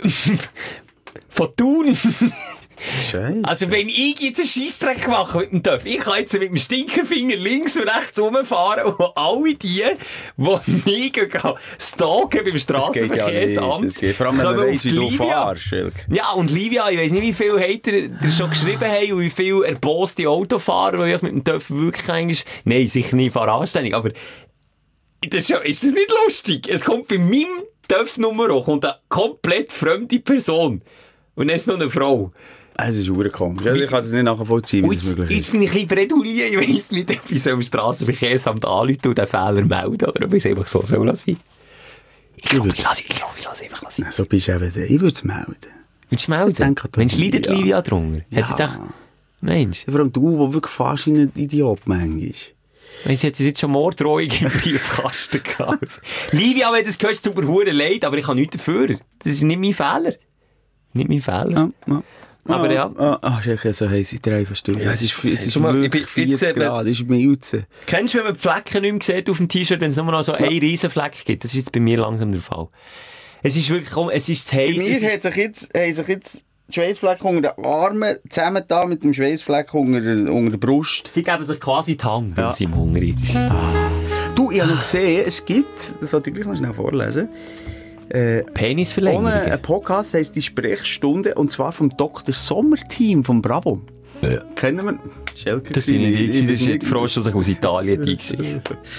Von Thun. Scheiße. Also wenn ich jetzt einen Scheissdreck mache mit dem Töff, ich kann jetzt mit dem Stinkefinger links und rechts rumfahren und alle die mich stalken beim Strassenverkehrsamt, das geht vor allem, wenn man weiss, wie du fahrst. Ja, und Livia, ich weiss nicht, wie viel Hater schon geschrieben haben und wie viel erboste Autofahrer, weil ich mit dem Töff wirklich eigentlich... Nein, sicher nicht, ich fahre anständig, aber ist das nicht lustig? Es kommt bei meinem Töff-Nummer auch eine komplett fremde Person. Und dann ist noch eine Frau. Es ist verdammt komisch. Ich kann es nicht nachvollziehen, wie das möglich ist. Jetzt bin ich ein bisschen bredouilliert. Ich weiss nicht, ob ich so im Strassenverkehrsamt anrufen und den Fehler melden oder ob ich es einfach so soll lassen. Ich glaube, ich lasse es einfach lassen. So bist du eben der. Ich würde es melden. Willst du melden? Mensch, leidet Livia drunter? Ja. Hat sie jetzt auch... Mensch. Vor allem du, der wirklich fast wie ein Idiot manchmal. Mensch, sie hat jetzt schon Morddrohung im Briefkasten gehabt. Livia, wenn das hörst, tut mir verdammt leid, aber ich kann nichts dafür. Das ist nicht mein Fehler. Nicht mein Fehler. Ja. Aber ja. Ist so heiß, ich drehe fast durch. Ja, es ist mal, wirklich 40 Grad, es ist Milze. Kennst du, wenn man die Flecken nicht mehr sieht auf dem T-Shirt, wenn es nur noch so einen riesen Fleck gibt? Das ist jetzt bei mir langsam der Fall. Es ist wirklich, es ist zu heiß. Bei mir haben sich jetzt die Schweißflecken unter den Armen zusammen da mit dem Schweißfleck unter der Brust. Sie geben sich quasi die Hand, weil sie im Hunger ist. Du, ich habe noch gesehen, es gibt, das sollte ich gleich mal schnell vorlesen, Penisverlängerung. Ein Podcast heisst «Die Sprechstunde» und zwar vom Dr. Sommer-Team vom Bravo. Ja. Kennen wir? Schelker, das bin ich nicht. Das ist die Frau, die sich aus Italien eingeschickt.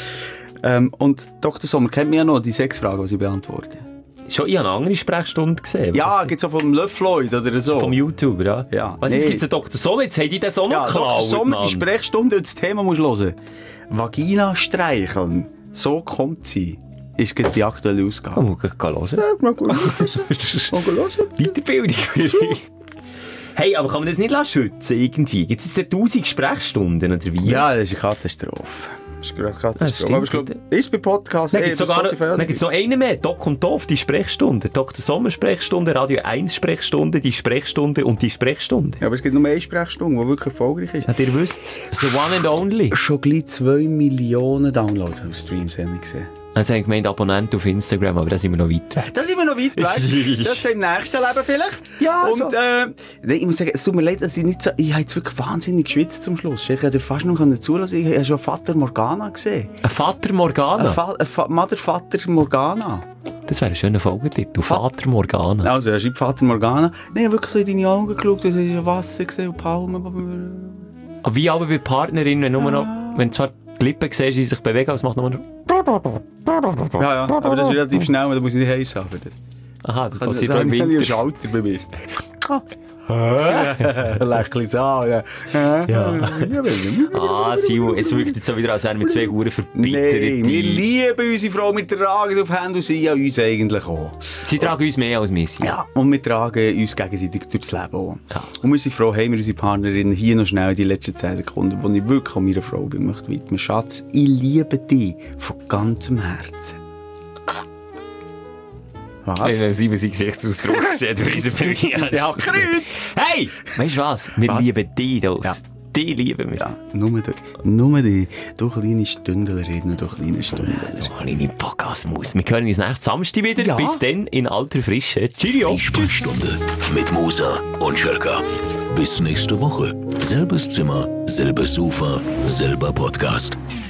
Und Dr. Sommer kennt mich ja noch, die 6 Fragen, die sie beantworten. Schon, ich habe eine andere Sprechstunde gesehen. Ja, gibt es auch vom Le Floyd oder so. Vom YouTuber, ja. Was, jetzt gibt es einen Dr. Sommer, jetzt haben die das auch noch geklaut. Dr. Sommer, die Sprechstunde und das Thema musst du hören. Vagina streicheln. So kommt sie. ist gerade die aktuelle Ausgabe. Mal hören. Ja, mal gut. Mal hören. Weiterbildung. Hey, aber kann man das nicht schützen irgendwie? Gibt es 1000 Sprechstunden oder wie? Ja, das ist eine Katastrophe. Das ist gerade eine Katastrophe. Ja, Aber ich glaube, ist bei Podcasts... Dann gibt es noch einen mehr. Doc und Doof, die Sprechstunde. Dr. Sommer Sprechstunde, Radio 1 Sprechstunde, die Sprechstunde und die Sprechstunde. Ja, aber es gibt nur eine Sprechstunde, die wirklich erfolgreich ist. Ja, ihr wisst es. The one and only. Schon gleich 2 Millionen Downloads auf Streams habe ich gesehen. Also haben gemeint Abonnenten auf Instagram, aber da sind wir noch weit weg. Da sind wir noch weit weg. Das ist im nächsten Leben vielleicht. Ja, und, so. Nein, ich muss sagen, es tut mir leid, dass ich nicht so... Ich habe jetzt wirklich wahnsinnig geschwitzt zum Schluss. Ich hätte fast noch zulassen. Ich habe schon Vater Morgana gesehen. Ein Vater Morgana? Mother Vater Morgana. Das wäre ein schöner Folgetitel. Vater Morgana. Also, er schreibt Vater Morgana. Nein, ich habe wirklich so in deine Augen geschaut. Du hast schon Wasser gesehen und Palmen. Aber wie aber bei Partnerinnen, wenn nur noch... Wenn du zwar die Lippen siehst, die sich bewegen, aber es macht nur noch... Ja, aber das ist relativ schnell, da muss ich nicht heiß haben. Aha, das passiert auch im Winter. Winter. Das ist Schalter bei mir. Lächeln so, ja. Ah, Sil, es wirkt jetzt so wieder, als wären wir zwei Huren verbittert. Nein, wir lieben unsere Frau, wir tragen auf Hände und sie an uns eigentlich auch. Sie tragen uns mehr als wir. Ja, und wir tragen uns gegenseitig durchs Leben auch. Ja. Und unsere Frau haben wir unsere Partnerin hier noch schnell die letzten 10 Sekunden, wo ich wirklich an meiner Frau möchte widmen. Schatz, ich liebe dich von ganzem Herzen. Was? Ich habe seinen Gesichtsausdruck gesehen, du Riesenbürger. Ja, Kreuz! Hey! Weißt du was? Wir lieben dich, das. Ja. Die lieben wir. Ja, nur die. Du kleine Stündlerin, du kleine Stündler. Oh, kleine Podcast-Maus. Wir hören uns nächsten Samstag wieder. Ja. Bis dann in alter Frische. Cheerio. Die Sprechstunde mit Musa und Schelka. Bis nächste Woche. Selbes Zimmer, selbes Sofa, selber Podcast.